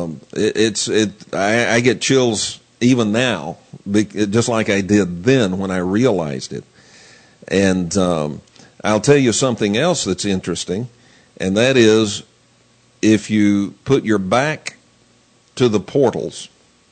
I get chills even now, just like I did then when I realized it. And I'll tell you something else that's interesting, and that is if you put your back to the portals,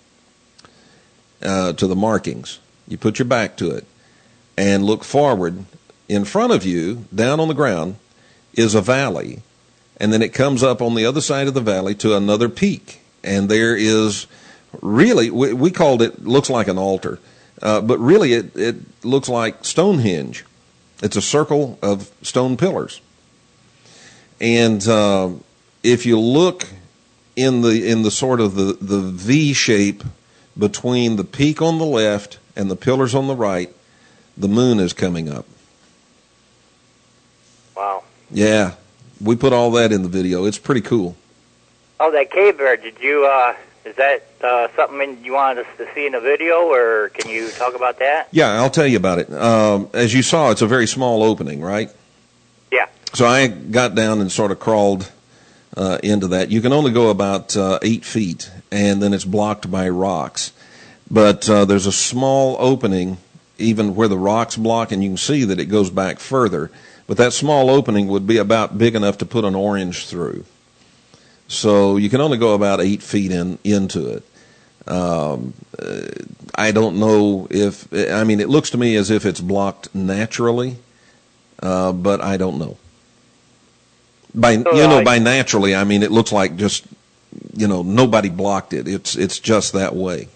to the markings, you put your back to it and look forward, in front of you, down on the ground, is a valley, and then it comes up on the other side of the valley to another peak, and there is really, we called it, looks like an altar, but really it looks like Stonehenge. It's a circle of stone pillars. And if you look in the sort of the V shape between the peak on the left and the pillars on the right, the moon is coming up. Wow. Yeah, we put all that in the video. It's pretty cool. Oh, that cave bear, did you, is that something you wanted us to see in the video, or can you talk about that? Yeah, I'll tell you about it. As you saw, it's a very small opening, right? Yeah. So I got down and sort of crawled into that. You can only go about 8 feet, and then it's blocked by rocks. But there's a small opening, even where the rocks block, and you can see that it goes back further. But that small opening would be about big enough to put an orange through. So you can only go about 8 feet into it. I don't know if, I mean, it looks to me as if it's blocked naturally, but I don't know. By naturally, I mean, it looks like just, nobody blocked it. It's just that way.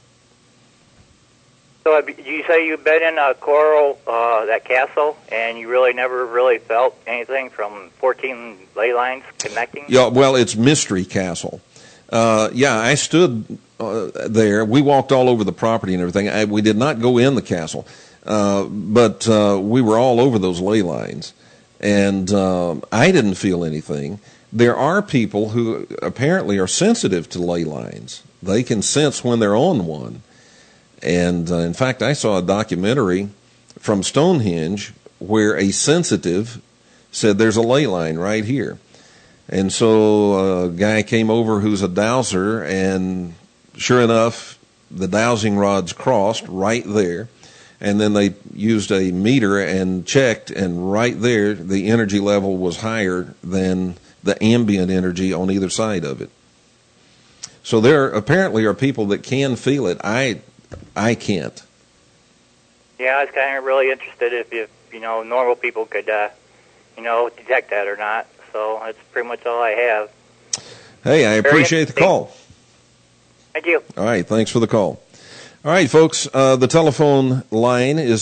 So you say you've been in Coral, that castle, and you really never really felt anything from 14 ley lines connecting? Yeah, well, it's Mystery Castle. I stood there. We walked all over the property and everything. We did not go in the castle, but we were all over those ley lines, and I didn't feel anything. There are people who apparently are sensitive to ley lines. They can sense when they're on one. And in fact, I saw a documentary from Stonehenge where a sensitive said there's a ley line right here. And so a guy came over who's a dowser, and sure enough, the dowsing rods crossed right there. And then they used a meter and checked, and right there, the energy level was higher than the ambient energy on either side of it. So there apparently are people that can feel it. I can't. Yeah, I was kind of really interested if normal people could, detect that or not. So that's pretty much all I have. Hey, I appreciate the call. Thank you. All right, thanks for the call. All right, folks, the telephone line is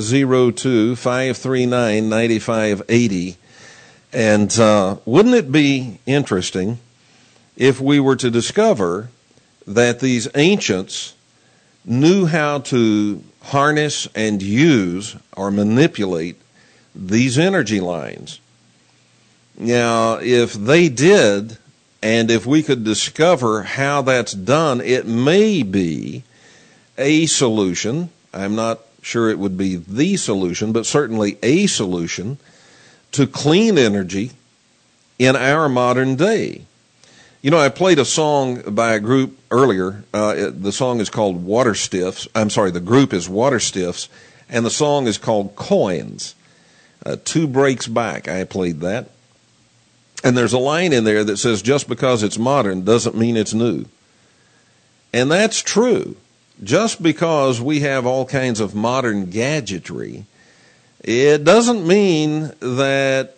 602-539-9580. And wouldn't it be interesting if we were to discover that these ancients knew how to harness and use or manipulate these energy lines? Now, if they did, and if we could discover how that's done, it may be a solution. I'm not sure it would be the solution, but certainly a solution to clean energy in our modern day. I played a song by a group earlier. The song is called Water Stiffs. I'm sorry, the group is Water Stiffs, and the song is called Coins. 2 breaks back, I played that. And there's a line in there that says, just because it's modern doesn't mean it's new. And that's true. Just because we have all kinds of modern gadgetry, it doesn't mean that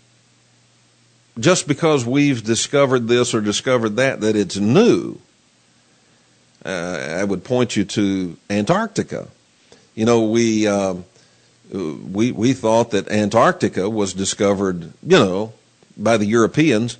just because we've discovered this or discovered that it's new. I would point you to Antarctica. We we thought that Antarctica was discovered, by the Europeans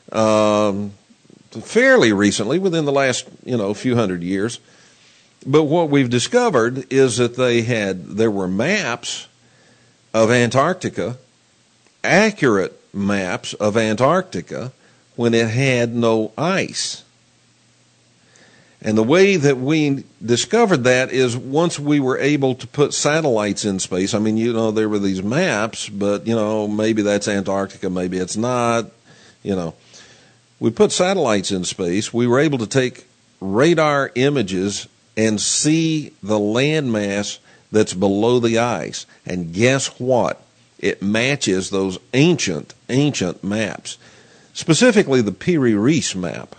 fairly recently, within the last, few hundred years. But what we've discovered is that there were maps of Antarctica, accurate maps of Antarctica, when it had no ice. And the way that we discovered that is once we were able to put satellites in space. I mean, there were these maps, but, maybe that's Antarctica, maybe it's not, We put satellites in space. We were able to take radar images and see the landmass that's below the ice. And guess what? It matches those ancient maps, specifically the Piri Reis map.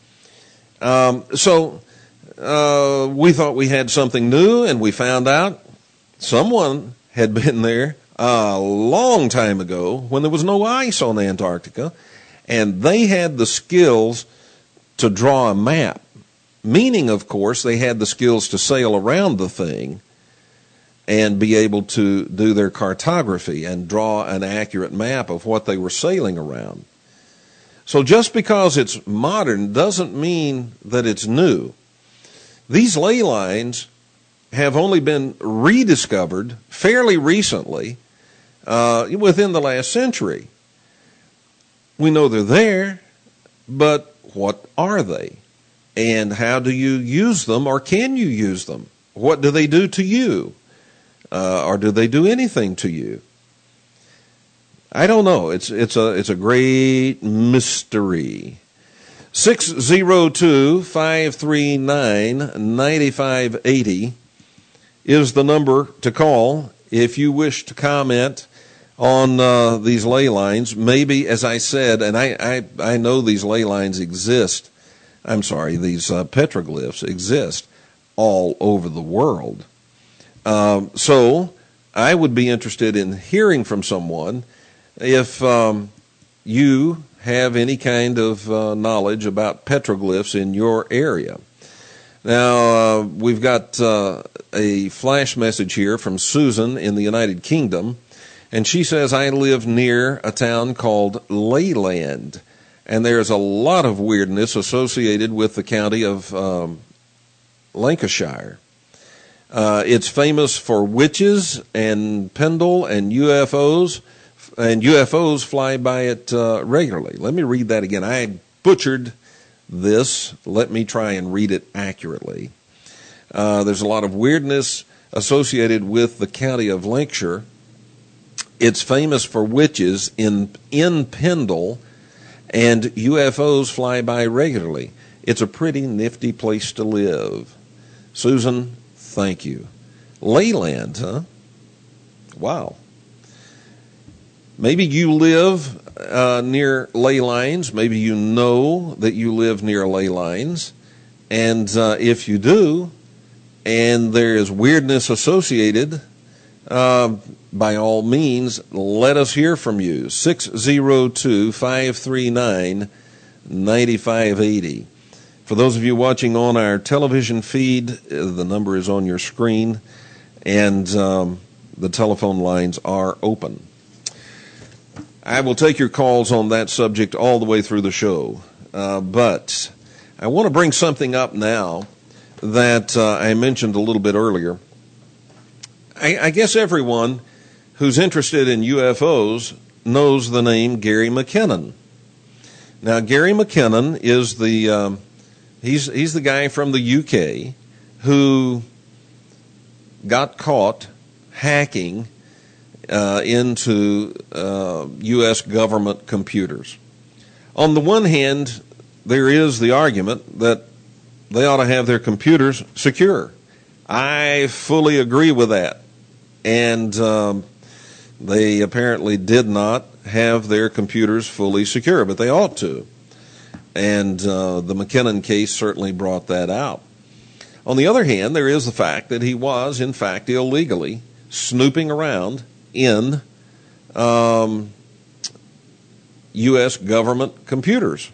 So we thought we had something new, and we found out someone had been there a long time ago when there was no ice on Antarctica, and they had the skills to draw a map, meaning, of course, they had the skills to sail around the thing and be able to do their cartography and draw an accurate map of what they were sailing around. So just because it's modern doesn't mean that it's new. These ley lines have only been rediscovered fairly recently, within the last century. We know they're there, but what are they? And how do you use them, or can you use them? What do they do to you? Or do they do anything to you? I don't know. It's a great mystery. 602-539-9580 is the number to call if you wish to comment on these ley lines. Maybe, as I said, and I know these ley lines exist. I'm sorry, these petroglyphs exist all over the world. So I would be interested in hearing from someone if you have any kind of knowledge about petroglyphs in your area. Now, we've got a flash message here from Susan in the United Kingdom, and she says, I live near a town called Leyland, and there's a lot of weirdness associated with the county of Lancashire. It's famous for witches and Pendle and UFOs, and UFOs fly by it regularly. Let me read that again. I butchered this. Let me try and read it accurately. There's a lot of weirdness associated with the county of Lancashire. It's famous for witches in Pendle, and UFOs fly by regularly. It's a pretty nifty place to live. Susan, thank you. Leyland, huh? Wow. Maybe you live near ley lines. Maybe you know that you live near ley lines. And if you do, and there is weirdness associated, by all means, let us hear from you. 602-539-9580. For those of you watching on our television feed, the number is on your screen, and the telephone lines are open. I will take your calls on that subject all the way through the show, but I want to bring something up now that I mentioned a little bit earlier. I guess everyone who's interested in UFOs knows the name Gary McKinnon. Now, Gary McKinnon is the he's the guy from the UK who got caught hacking into U.S. government computers. On the one hand, there is the argument that they ought to have their computers secure. I fully agree with that. And they apparently did not have their computers fully secure, but they ought to. And the McKinnon case certainly brought that out. On the other hand, there is the fact that he was, in fact, illegally snooping around in U.S. government computers.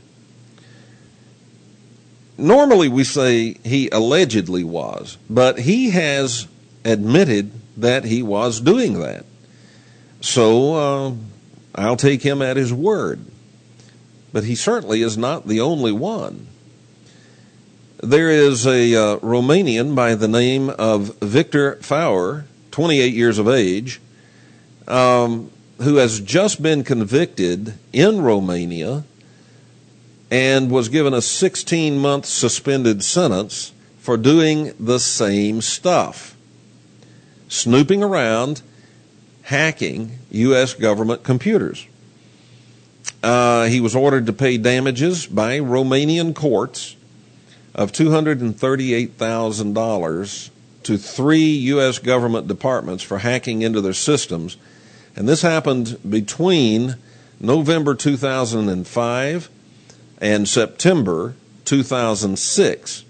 Normally we say he allegedly was, but he has admitted that he was doing that. So I'll take him at his word. But he certainly is not the only one. There is a Romanian by the name of Victor Faur, 28 years of age, who has just been convicted in Romania and was given a 16-month suspended sentence for doing the same stuff. Snooping around, hacking U.S. government computers. He was ordered to pay damages by Romanian courts of $238,000 to 3 U.S. government departments for hacking into their systems. And this happened between November 2005 and September 2006.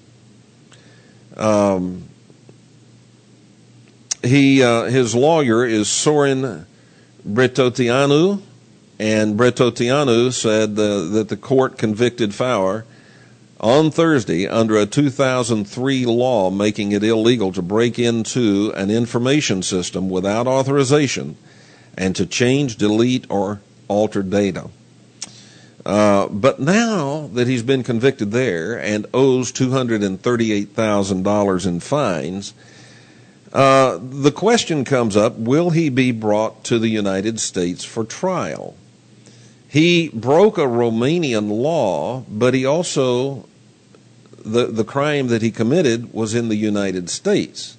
His lawyer is Sorin Bretoteanu, and Bretoteanu said that the court convicted Faur on Thursday under a 2003 law making it illegal to break into an information system without authorization and to change, delete, or alter data. But now that he's been convicted there and owes $238,000 in fines, the question comes up, will he be brought to the United States for trial? He broke a Romanian law, but he also, the crime that he committed was in the United States.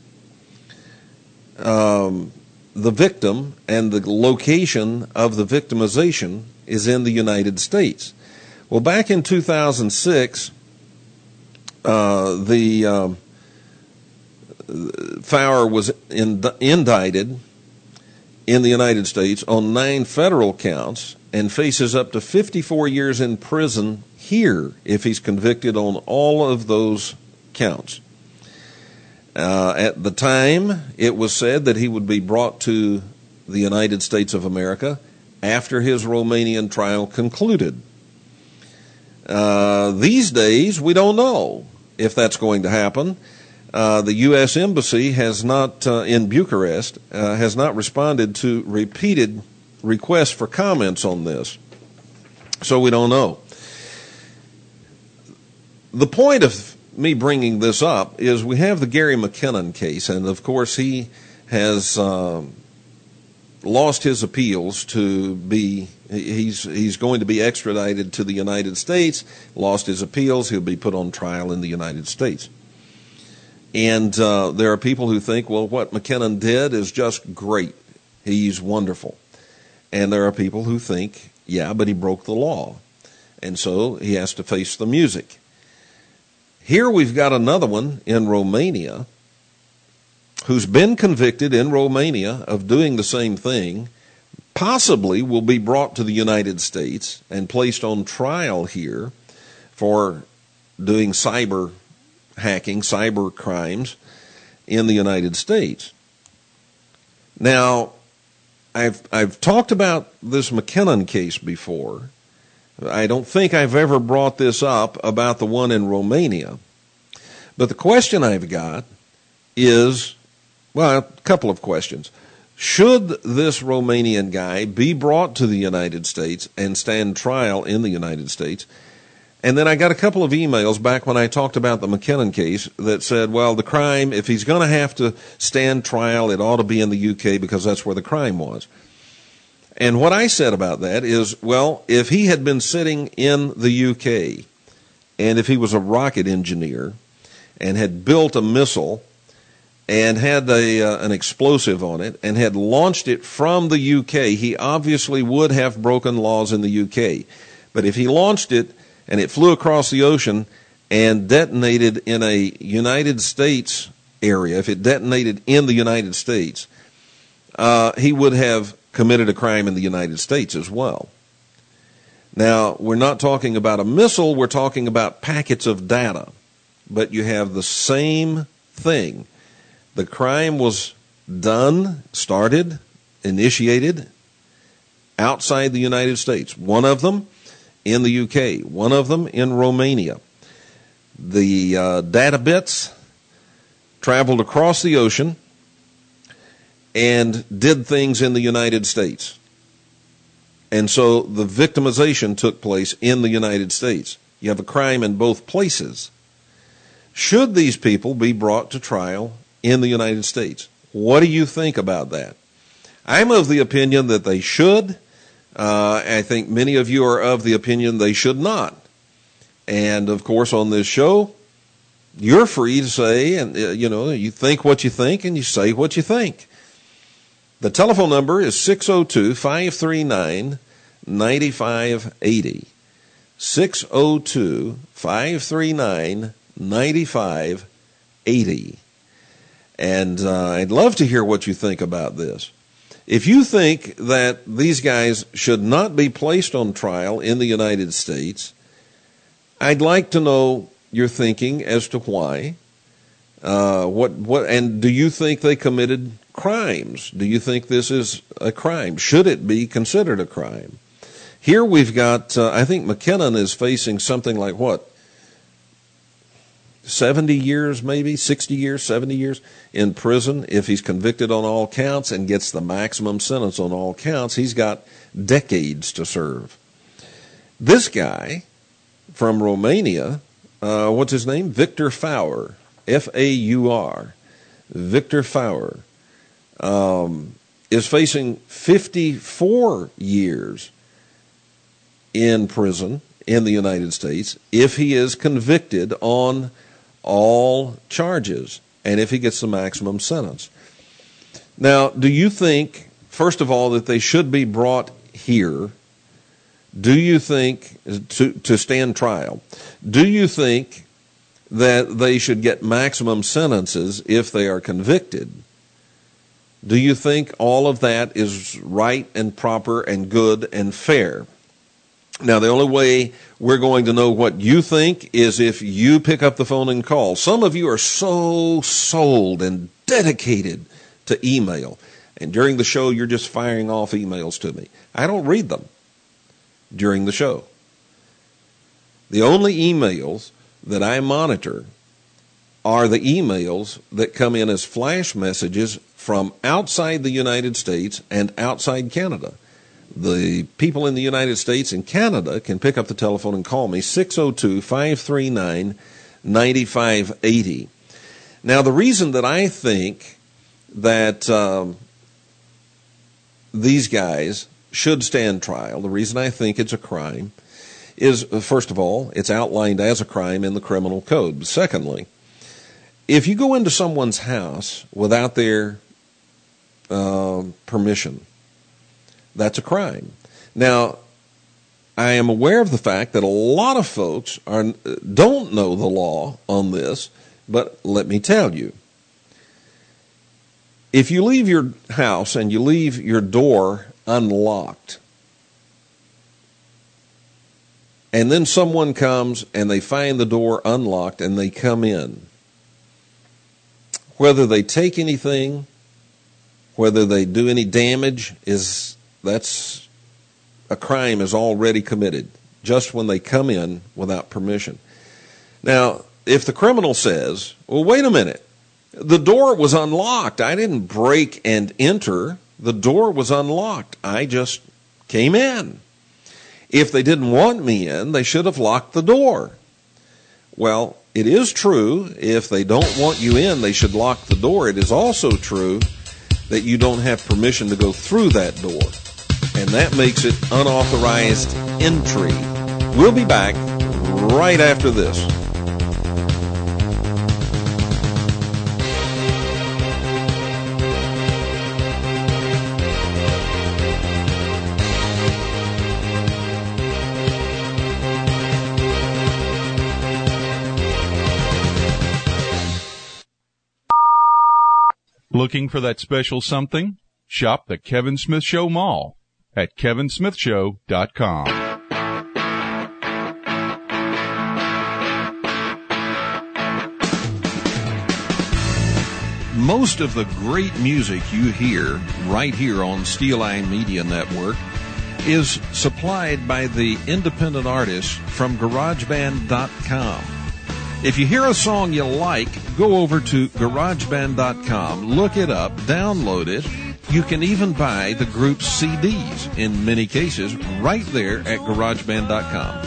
The victim and the location of the victimization is in the United States. Well, back in 2006, Faur was indicted in the United States on 9 federal counts and faces up to 54 years in prison here if he's convicted on all of those counts. At the time, it was said that he would be brought to the United States of America after his Romanian trial concluded. These days, we don't know if that's going to happen. The U.S. Embassy has not, in Bucharest, has not responded to repeated requests for comments on this. So we don't know. The point of me bringing this up is we have the Gary McKinnon case, and of course he has lost his appeals to be, he's going to be extradited to the United States, lost his appeals, he'll be put on trial in the United States. And there are people who think, well, what McKinnon did is just great. He's wonderful. And there are people who think, yeah, but he broke the law. And so he has to face the music. Here we've got another one in Romania who's been convicted in Romania of doing the same thing, possibly will be brought to the United States and placed on trial here for doing cyber hacking, cyber crimes in the United States. Now, I've talked about this McKinnon case before. I don't think I've ever brought this up about the one in Romania. But the question I've got is, well, a couple of questions. Should this Romanian guy be brought to the United States and stand trial in the United States? And then I got a couple of emails back when I talked about the McKinnon case that said, well, the crime, if he's going to have to stand trial, it ought to be in the UK because that's where the crime was. And what I said about that is, well, if he had been sitting in the UK and if he was a rocket engineer and had built a missile and had an explosive on it and had launched it from the UK, he obviously would have broken laws in the UK. But if he launched it and it flew across the ocean and detonated in a United States area, if it detonated in the United States, he would have committed a crime in the United States as well. Now, we're not talking about a missile, we're talking about packets of data. But you have the same thing. The crime was done, started, initiated outside the United States. One of them in the UK, one of them in Romania. The data bits traveled across the ocean and did things in the United States. And so the victimization took place in the United States. You have a crime in both places. Should these people be brought to trial in the United States? What do you think about that? I'm of the opinion that they should. I think many of you are of the opinion they should not. And, of course, on this show, you're free to say, and you think what you think and you say what you think. The telephone number is 602-539-9580. 602-539-9580. And I'd love to hear what you think about this. If you think that these guys should not be placed on trial in the United States, I'd like to know your thinking as to why. And do you think they committed crimes? Do you think this is a crime? Should it be considered a crime? Here we've got, I think McKinnon is facing something like 70 years maybe, 60 years, 70 years in prison. If he's convicted on all counts and gets the maximum sentence on all counts, he's got decades to serve. This guy from Romania, what's his name? Victor Faur, F-A-U-R. Victor Faur is facing 54 years in prison in the United States if he is convicted on all charges and if he gets the maximum sentence. Now, do you think, first of all, that they should be brought here? Do you think to stand trial? Do you think that they should get maximum sentences if they are convicted? Do you think all of that is right and proper and good and fair? Now, the only way we're going to know what you think is if you pick up the phone and call. Some of you are so sold and dedicated to email. And during the show, you're just firing off emails to me. I don't read them during the show. The only emails that I monitor are the emails that come in as flash messages from outside the United States and outside Canada. The people in the United States and Canada can pick up the telephone and call me, 602-539-9580. Now, the reason that I think that these guys should stand trial, the reason I think it's a crime, is, first of all, it's outlined as a crime in the criminal code. Secondly, if you go into someone's house without their permission, that's a crime. Now, I am aware of the fact that a lot of folks don't know the law on this, but let me tell you. If you leave your house and you leave your door unlocked, and then someone comes and they find the door unlocked and they come in, whether they take anything, whether they do any damage, that's a crime is already committed just when they come in without permission. Now, if the criminal says, well, wait a minute, the door was unlocked. I didn't break and enter. The door was unlocked. I just came in. If they didn't want me in, they should have locked the door. Well, it is true, if they don't want you in, they should lock the door. It is also true that you don't have permission to go through that door. And that makes it unauthorized entry. We'll be back right after this. Looking for that special something? Shop the Kevin Smith Show Mall at kevinsmithshow.com. Most of the great music you hear right here on Steel Eye Media Network is supplied by the independent artists from GarageBand.com. If you hear a song you like, go over to GarageBand.com, look it up, download it. You can even buy the group's CDs, in many cases, right there at GarageBand.com.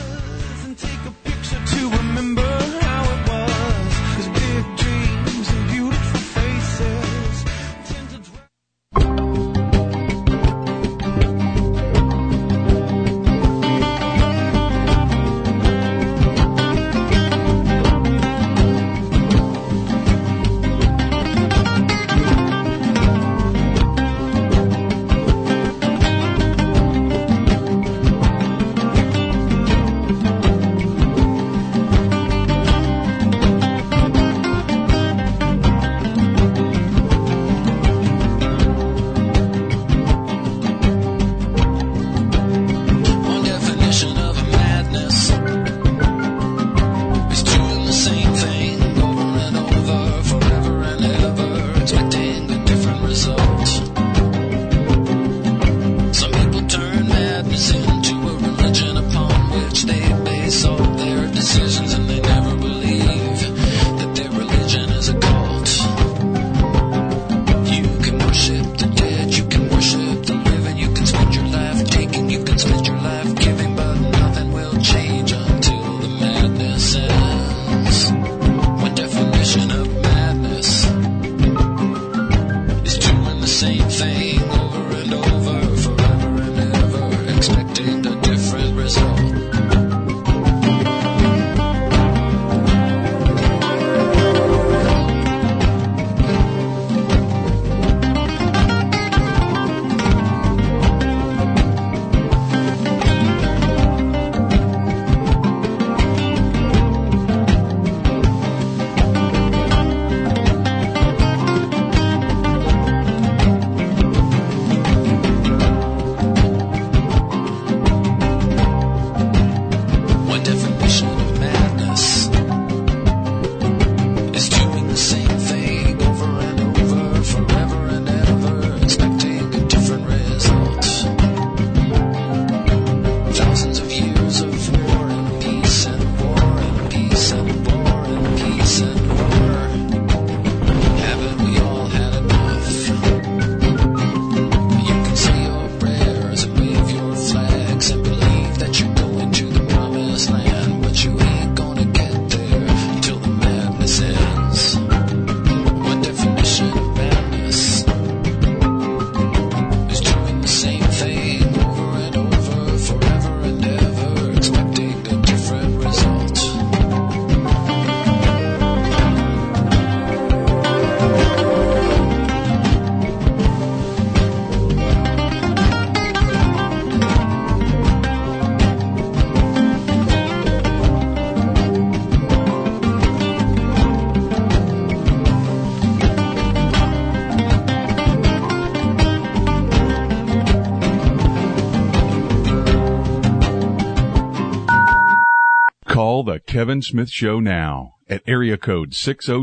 Call the Kevin Smith Show now at area code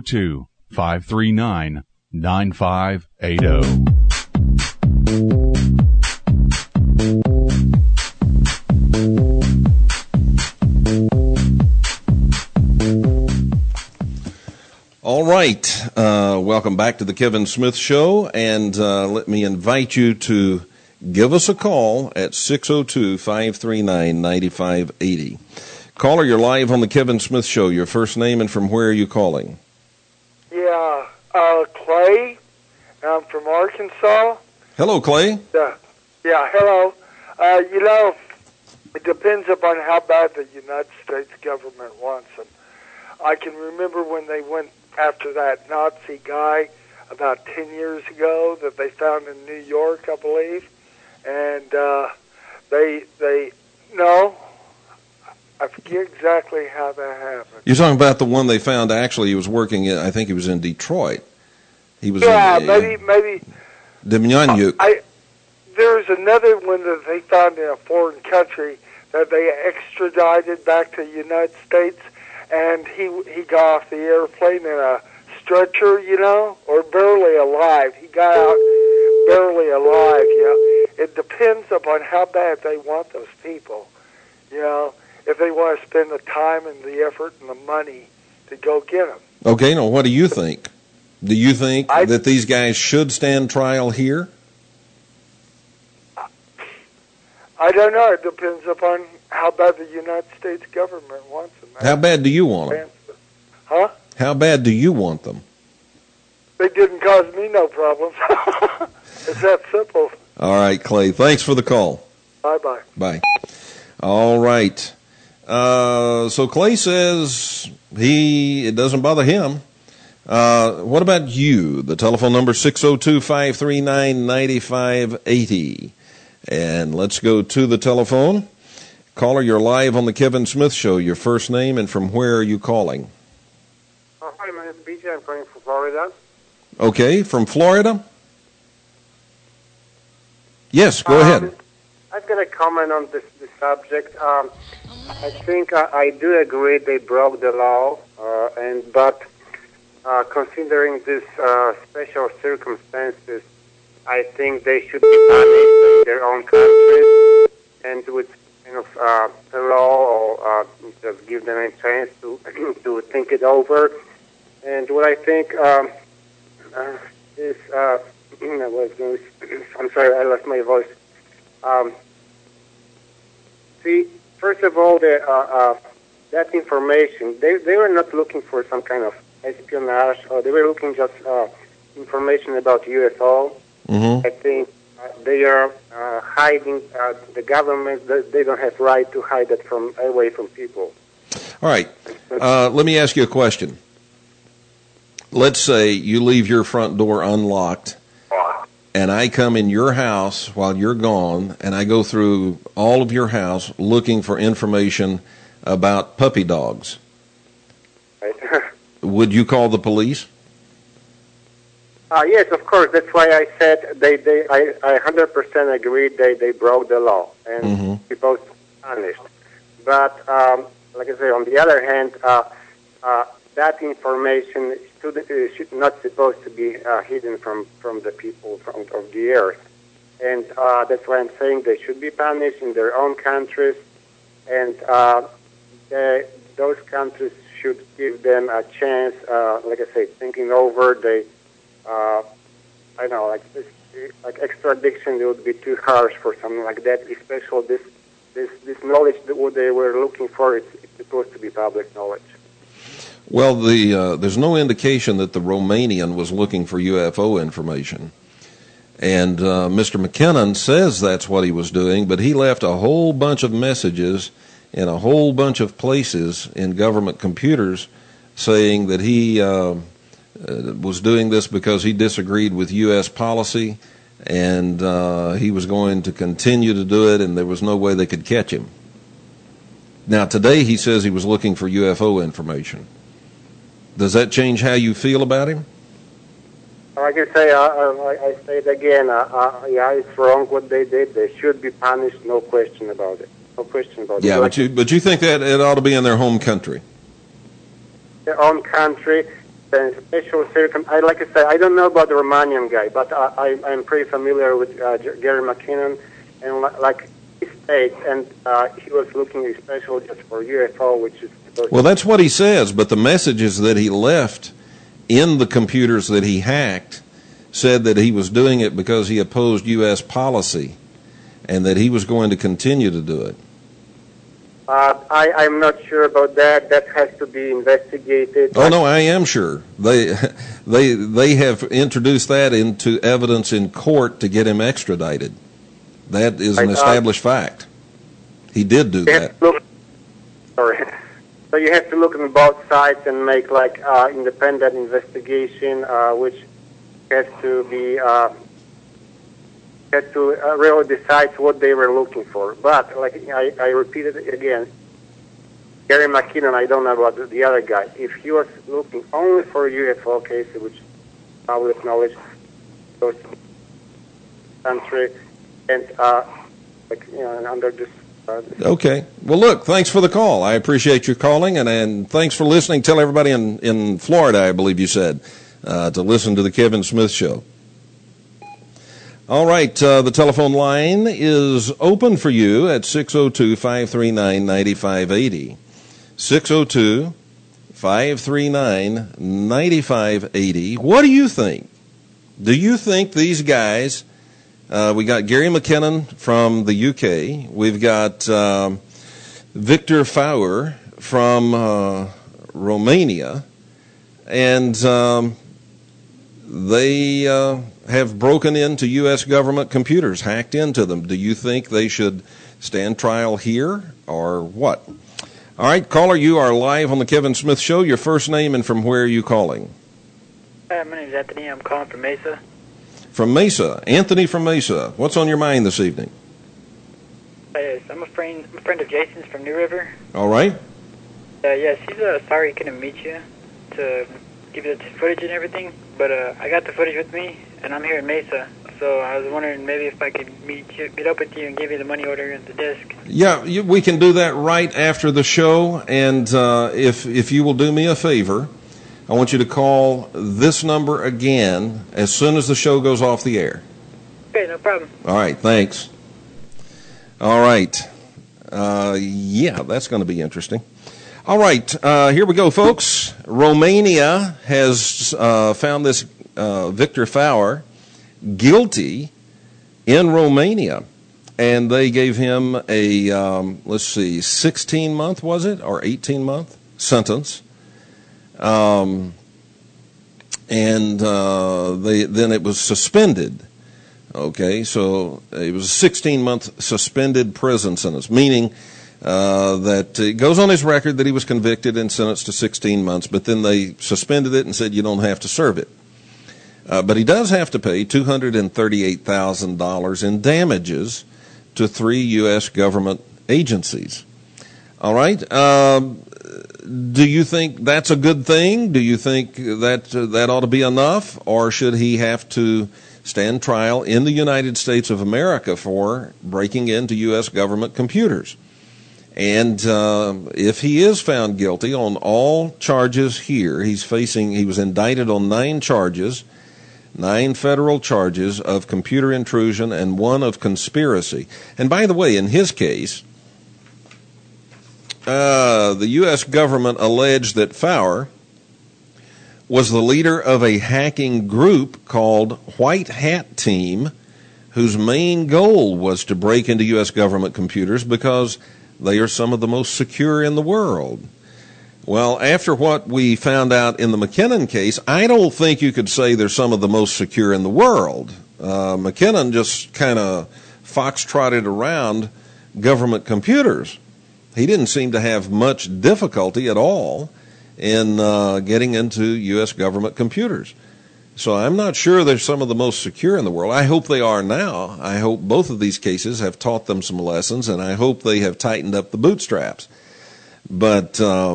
602-539-9580. All right. Welcome back to the Kevin Smith Show, and let me invite you to give us a call at 602-539-9580. Caller, you're live on the Kevin Smith Show. Your first name and from where are you calling? Yeah, Clay. I'm from Arkansas. Hello, Clay. Yeah, hello. It depends upon how bad the United States government wants them. I can remember when they went after that Nazi guy about 10 years ago that they found in New York, I believe. And I forget exactly how that happened. You're talking about the one they found, actually, he was working in, I think he was in Detroit. He was maybe. Demjanjuk. There's another one that they found in a foreign country that they extradited back to the United States, and he got off the airplane in a stretcher, or barely alive. He got out barely alive, It depends upon how bad they want those people, If they want to spend the time and the effort and the money to go get them. Okay, now what do you think? Do you think that these guys should stand trial here? I don't know. It depends upon how bad the United States government wants them. How bad do you want them? Huh? How bad do you want them? They didn't cause me no problems. It's that simple. All right, Clay. Thanks for the call. Bye-bye. Bye. All right. So Clay says it doesn't bother him. What about you? The telephone number 602-539-9580. And let's go to the telephone. Caller, you're live on the Kevin Smith Show. Your first name and from where are you calling? Hi, my name is BJ. I'm calling from Florida. Okay, from Florida? Yes, go ahead. I've got a comment on this subject. I think I do agree they broke the law, but considering these special circumstances, I think they should be punished in their own countries and with kind of a law or just give them a chance to to think it over. And what I think is, I'm sorry, I lost my voice. See, first of all, that information, they were not looking for some kind of espionage, or they were looking just information about UFO. Mm-hmm. I think they are hiding the government. They don't have right to hide it away from people. All right. Let me ask you a question. Let's say you leave your front door unlocked, and I come in your house while you're gone, and I go through all of your house looking for information about puppy dogs. Right. Would you call the police? Yes, of course. That's why I said I 100% agree they broke the law and supposed to be punished. But like I say, on the other hand, that information should not supposed to be hidden from the people of the earth, and that's why I'm saying they should be punished in their own countries, and those countries should give them a chance. Like I say, thinking over I know, like extradition would be too harsh for something like that. Especially this knowledge that what they were looking for, it's supposed to be public knowledge. Well, there's no indication that the Romanian was looking for UFO information. And Mr. McKinnon says that's what he was doing, but he left a whole bunch of messages in a whole bunch of places in government computers saying that he was doing this because he disagreed with U.S. policy, and he was going to continue to do it, and there was no way they could catch him. Now, today he says he was looking for UFO information. Does that change how you feel about him? Like I say, I say it again. Yeah, it's wrong what they did. They should be punished. No question about it. No question about it. Yeah, but you think that it ought to be in their home country? Their own country, and special circumstances. Like I say, I don't know about the Romanian guy, but I'm pretty familiar with Gary McKinnon, and like he states, and he was looking especially just for UFO, which is. Well, that's what he says, but the messages that he left in the computers that he hacked said that he was doing it because he opposed U.S. policy and that he was going to continue to do it. I'm not sure about that. That has to be investigated. Oh, no, I am sure. They have introduced that into evidence in court to get him extradited. That is an established fact. He did do that. Sorry. So you have to look on both sides and make like independent investigation, which has to be really decide what they were looking for. But like I repeated it again, Gary McKinnon, I don't know about the other guy. If he was looking only for UFO cases, which public knowledge, goes to the country, and under this. Okay. Well, look, thanks for the call. I appreciate you calling, and thanks for listening. Tell everybody in Florida, I believe you said, to listen to the Kevin Smith Show. All right. The telephone line is open for you at 602-539-9580. 539-9580. What do you think? Do you think these guys, we got Gary McKinnon from the UK, we've got Victor Fauer from Romania, and they have broken into U.S. government computers, hacked into them. Do you think they should stand trial here or what? All right, caller, you are live on the Kevin Smith Show. Your first name and from where are you calling? Hi, my name is Anthony. I'm calling from Mesa. From Mesa. Anthony from Mesa. What's on your mind this evening? Yes, I'm a friend of Jason's from New River. All right. Yes, he's sorry he couldn't meet you to give you the footage and everything, but I got the footage with me, and I'm here in Mesa. So I was wondering maybe if I could meet up with you and give you the money order and the disc. Yeah, we can do that right after the show, and if you will do me a favor, I want you to call this number again as soon as the show goes off the air. Okay, no problem. All right, thanks. All right. Yeah, that's going to be interesting. All right, here we go, folks. Romania has found this Victor Fauer guilty in Romania, and they gave him a, 16-month, was it, or 18-month sentence. And then it was suspended. Okay, so it was a 16-month suspended prison sentence, meaning that it goes on his record that he was convicted and sentenced to 16 months, but then they suspended it and said you don't have to serve it. But he does have to pay $238,000 in damages to 3 U.S. government agencies. All right. Do you think that's a good thing? Do you think that ought to be enough? Or should he have to stand trial in the United States of America for breaking into U.S. government computers? And if he is found guilty on all charges here, he was indicted on 9 charges, 9 federal charges of computer intrusion and 1 of conspiracy. And by the way, in his case, the U.S. government alleged that Fauer was the leader of a hacking group called White Hat Team, whose main goal was to break into U.S. government computers because they are some of the most secure in the world. Well, after what we found out in the McKinnon case, I don't think you could say they're some of the most secure in the world. McKinnon just kind of foxtrotted around government computers. He didn't seem to have much difficulty at all in getting into U.S. government computers. So I'm not sure they're some of the most secure in the world. I hope they are now. I hope both of these cases have taught them some lessons, and I hope they have tightened up the bootstraps. But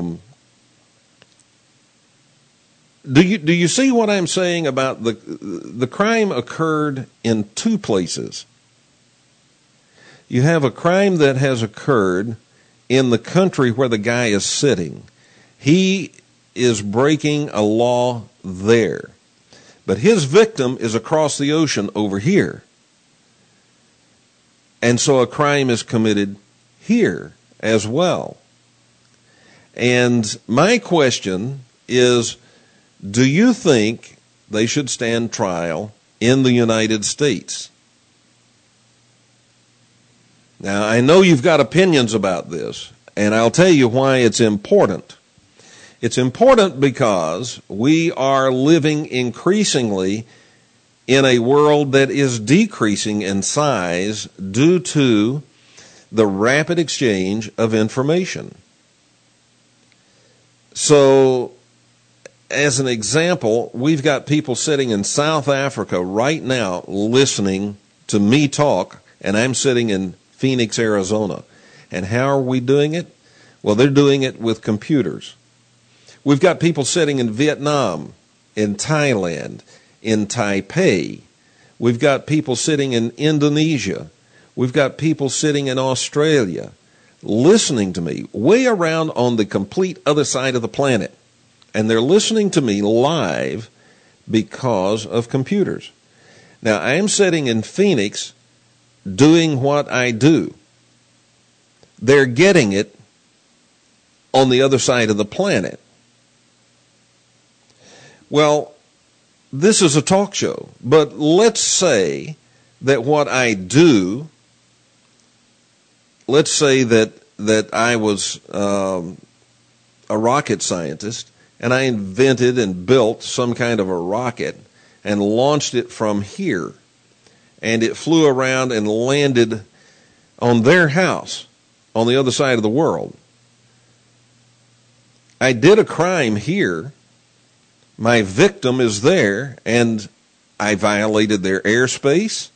do you see what I'm saying about the crime occurred in 2 places? You have a crime that has occurred in the country where the guy is sitting. He is breaking a law there. But his victim is across the ocean over here. And so a crime is committed here as well. And my question is, do you think they should stand trial in the United States? Now, I know you've got opinions about this, and I'll tell you why it's important. It's important because we are living increasingly in a world that is decreasing in size due to the rapid exchange of information. So, as an example, we've got people sitting in South Africa right now listening to me talk, and I'm sitting in Phoenix, Arizona. And how are we doing it? Well, they're doing it with computers. We've got people sitting in Vietnam, in Thailand, in Taipei. We've got people sitting in Indonesia. We've got people sitting in Australia listening to me way around on the complete other side of the planet. And they're listening to me live because of computers. Now, I am sitting in Phoenix doing what I do. They're getting it on the other side of the planet. Well, this is a talk show, but let's say that what I do, let's say that I was a rocket scientist, and I invented and built some kind of a rocket and launched it from here, and it flew around and landed on their house on the other side of the world. I did a crime here. My victim is there, and I violated their airspace.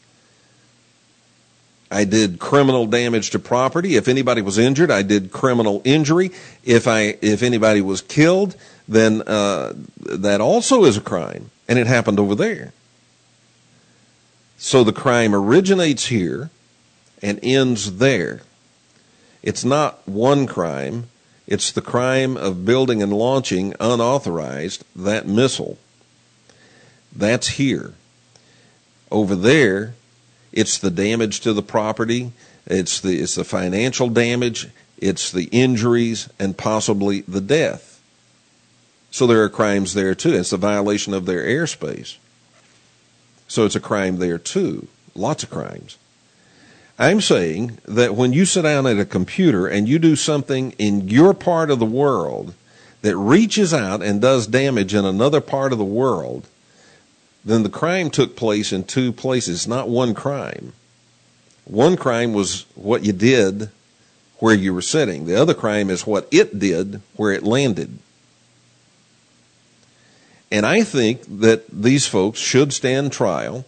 I did criminal damage to property. If anybody was injured, I did criminal injury. If anybody was killed, then that also is a crime, and it happened over there. So the crime originates here and ends there. It's not one crime. It's the crime of building and launching unauthorized that missile. That's here. Over there, it's the damage to the property, it's the financial damage, it's the injuries, and possibly the death. So there are crimes there too. It's the violation of their airspace. So it's a crime there too. Lots of crimes. I'm saying that when you sit down at a computer and you do something in your part of the world that reaches out and does damage in another part of the world, then the crime took place in two places, not one crime. One crime was what you did where you were sitting. The other crime is what it did where it landed. And I think that these folks should stand trial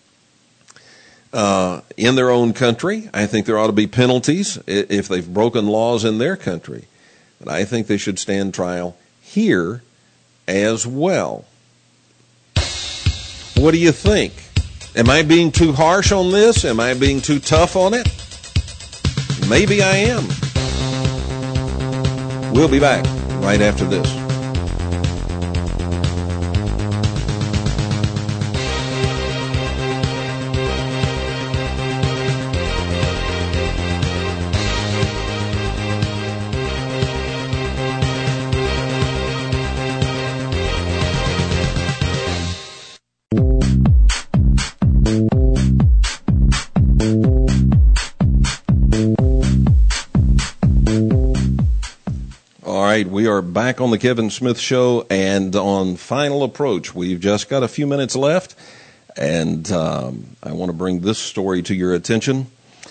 in their own country. I think there ought to be penalties if they've broken laws in their country. But I think they should stand trial here as well. What do you think? Am I being too harsh on this? Am I being too tough on it? Maybe I am. We'll be back right after this. We are back on the Kevin Smith Show and on Final Approach. We've just got a few minutes left, and I want to bring this story to your attention.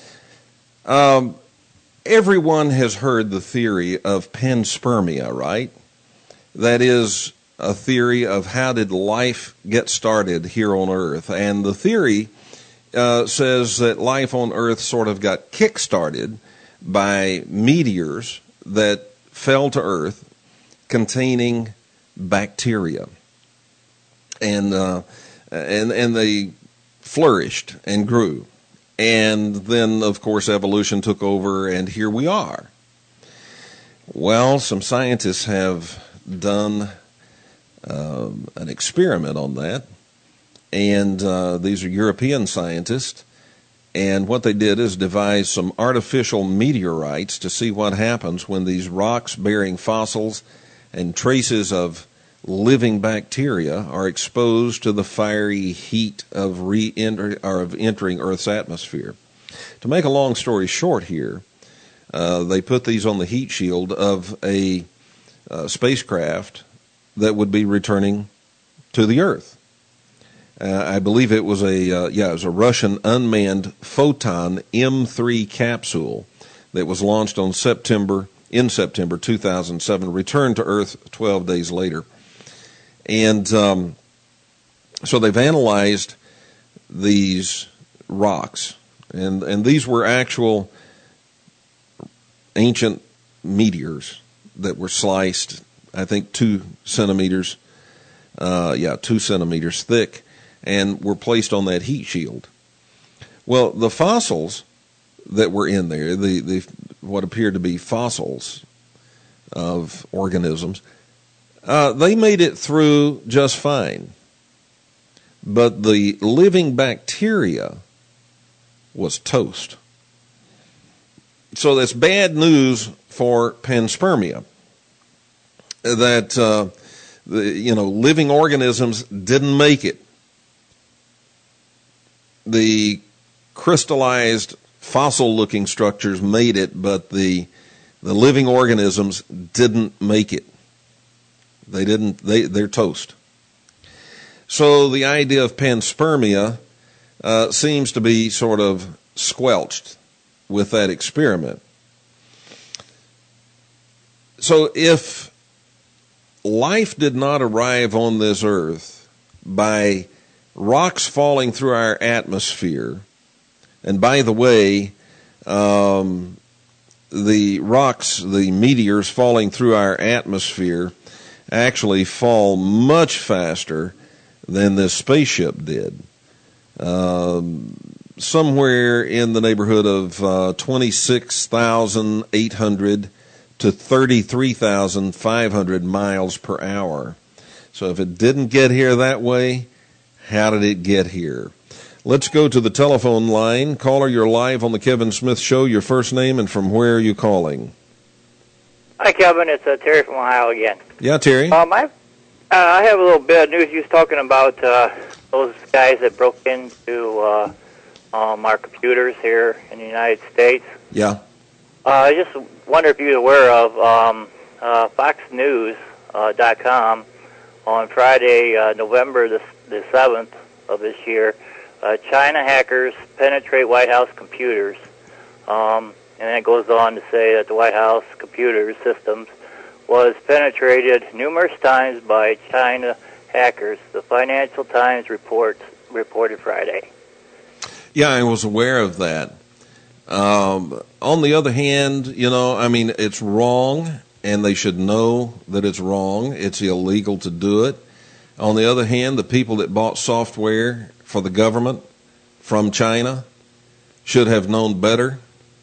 Everyone has heard the theory of panspermia, right? That is a theory of how did life get started here on Earth. And the theory says that life on Earth sort of got kick-started by meteors that fell to Earth containing bacteria, and they flourished and grew, and then of course evolution took over, and here we are. Well, some scientists have done an experiment on that, and these are European scientists. And what they did is devise some artificial meteorites to see what happens when these rocks bearing fossils and traces of living bacteria are exposed to the fiery heat of entering Earth's atmosphere. To make a long story short here, they put these on the heat shield of a spacecraft that would be returning to the Earth. I believe it was a Russian unmanned Photon M3 capsule that was launched in September 2007, returned to Earth 12 days later. And so they've analyzed these rocks, and these were actual ancient meteors that were sliced, I think 2 centimeters thick, and were placed on that heat shield. Well, the fossils that were in there, the what appeared to be fossils of organisms, they made it through just fine. But the living bacteria was toast. So that's bad news for panspermia. That living organisms didn't make it. The crystallized fossil-looking structures made it, but the living organisms didn't make it. They didn't. They're toast. So the idea of panspermia seems to be sort of squelched with that experiment. So if life did not arrive on this earth by rocks falling through our atmosphere, and by the way, the meteors falling through our atmosphere actually fall much faster than this spaceship did. Somewhere in the neighborhood of 26,800 to 33,500 miles per hour. So if it didn't get here that way, how did it get here? Let's go to the telephone line. Caller, you're live on the Kevin Smith Show. Your first name and from where are you calling? Hi, Kevin. It's Terry from Ohio again. Yeah, Terry. I have a little bit of news. You was talking about those guys that broke into our computers here in the United States. Yeah. I just wonder if you're aware of FoxNews.com on Friday, November the 7th of this year. China hackers penetrate White House computers. And then it goes on to say that the White House computer systems was penetrated numerous times by China hackers. The Financial Times reported Friday. Yeah, I was aware of that. On the other hand, it's wrong, and they should know that it's wrong. It's illegal to do it. On the other hand, the people that bought software for the government from China should have known better.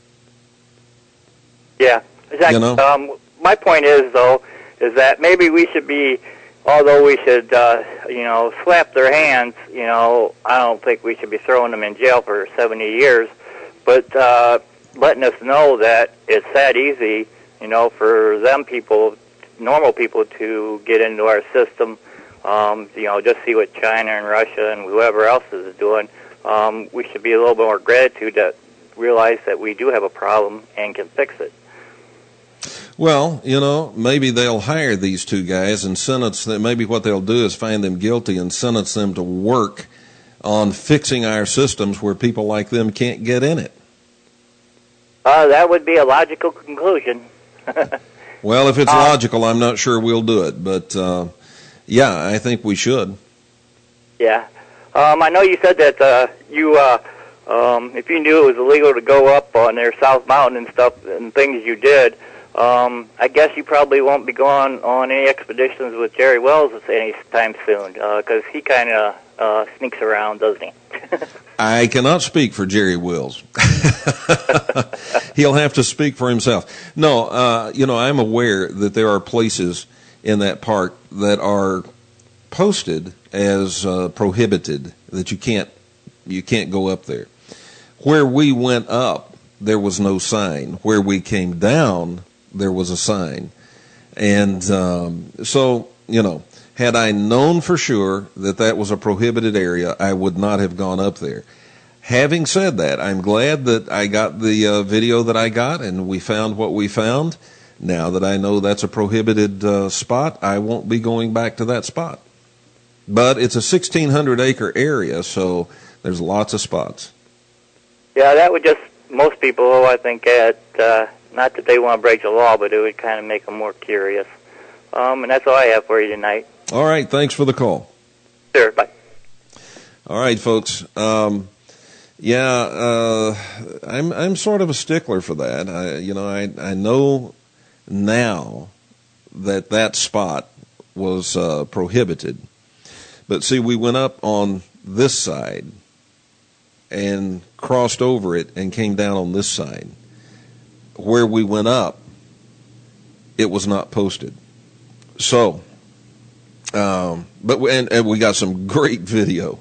Yeah, exactly. My point is, though, is that maybe we should be, although we should, slap their hands, I don't think we should be throwing them in jail for 70 years, but letting us know that it's that easy, for them people, normal people, to get into our system, just see what China and Russia and whoever else is doing. We should be a little bit more gratitude to realize that we do have a problem and can fix it. Well, maybe they'll hire these two guys and sentence them. Maybe what they'll do is find them guilty and sentence them to work on fixing our systems where people like them can't get in it. That would be a logical conclusion. Well, if it's logical, I'm not sure we'll do it. But, yeah, I think we should. Yeah. I know you said that if you knew it was illegal to go up on their South Mountain and stuff and things you did, I guess you probably won't be going on any expeditions with Jerry Wells anytime soon, because he kind of sneaks around, doesn't he? I cannot speak for Jerry Wells. He'll have to speak for himself. No, I'm aware that there are places in that park that are posted as prohibited, that you can't go up there. Where we went up, there was no sign. Where we came down, there was a sign. And so, had I known for sure that that was a prohibited area, I would not have gone up there. Having said that, I'm glad that I got the video that I got and we found what we found. Now that I know that's a prohibited spot, I won't be going back to that spot. But it's a 1,600-acre area, so there's lots of spots. Yeah, that would just, most people, I think, not that they want to break the law, but it would kind of make them more curious. And that's all I have for you tonight. All right, thanks for the call. Sure, bye. All right, folks. I'm sort of a stickler for that. I know now that spot was prohibited. But see, we went up on this side and crossed over it and came down on this side. Where we went up, it was not posted. So, but we got some great video,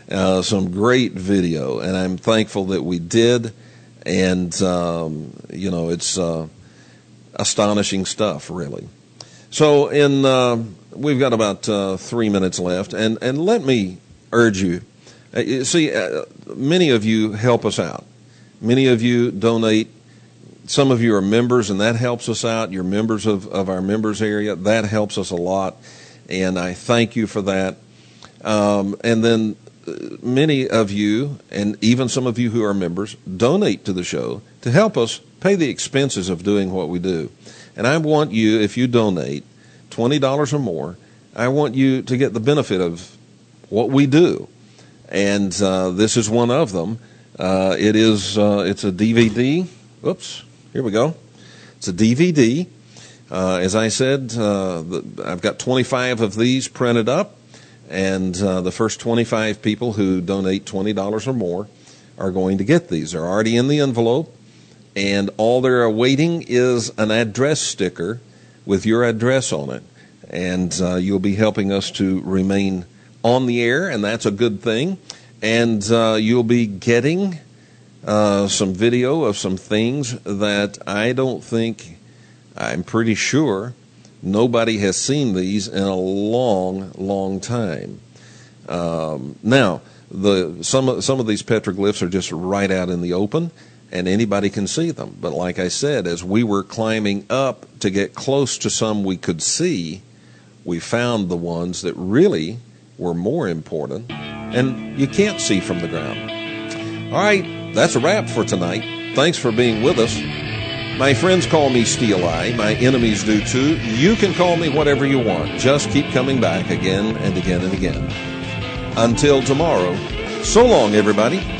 and I'm thankful that we did. And it's astonishing stuff, really. So we've got about 3 minutes left, and let me urge you. See, many of you help us out. Many of you donate. Some of you are members, and that helps us out. You're members of our members area. That helps us a lot, and I thank you for that. And then many of you, and even some of you who are members, donate to the show to help us pay the expenses of doing what we do. And I want you, if you donate $20 or more, I want you to get the benefit of what we do. And this is one of them. It's a DVD. Oops, here we go. It's a DVD. As I said, I've got 25 of these printed up, and the first 25 people who donate $20 or more are going to get these. They're already in the envelope, and all they're awaiting is an address sticker with your address on it. And you'll be helping us to remain on the air, and that's a good thing. And you'll be getting some video of some things that I'm pretty sure nobody has seen these in a long, long time. Now, some of these petroglyphs are just right out in the open, and anybody can see them. But like I said, as we were climbing up to get close to some we could see, we found the ones that really were more important, and you can't see from the ground. All right, that's a wrap for tonight. Thanks for being with us. My friends call me Steel Eye. My enemies do too. You can call me whatever you want. Just keep coming back again and again and again. Until tomorrow, so long, everybody.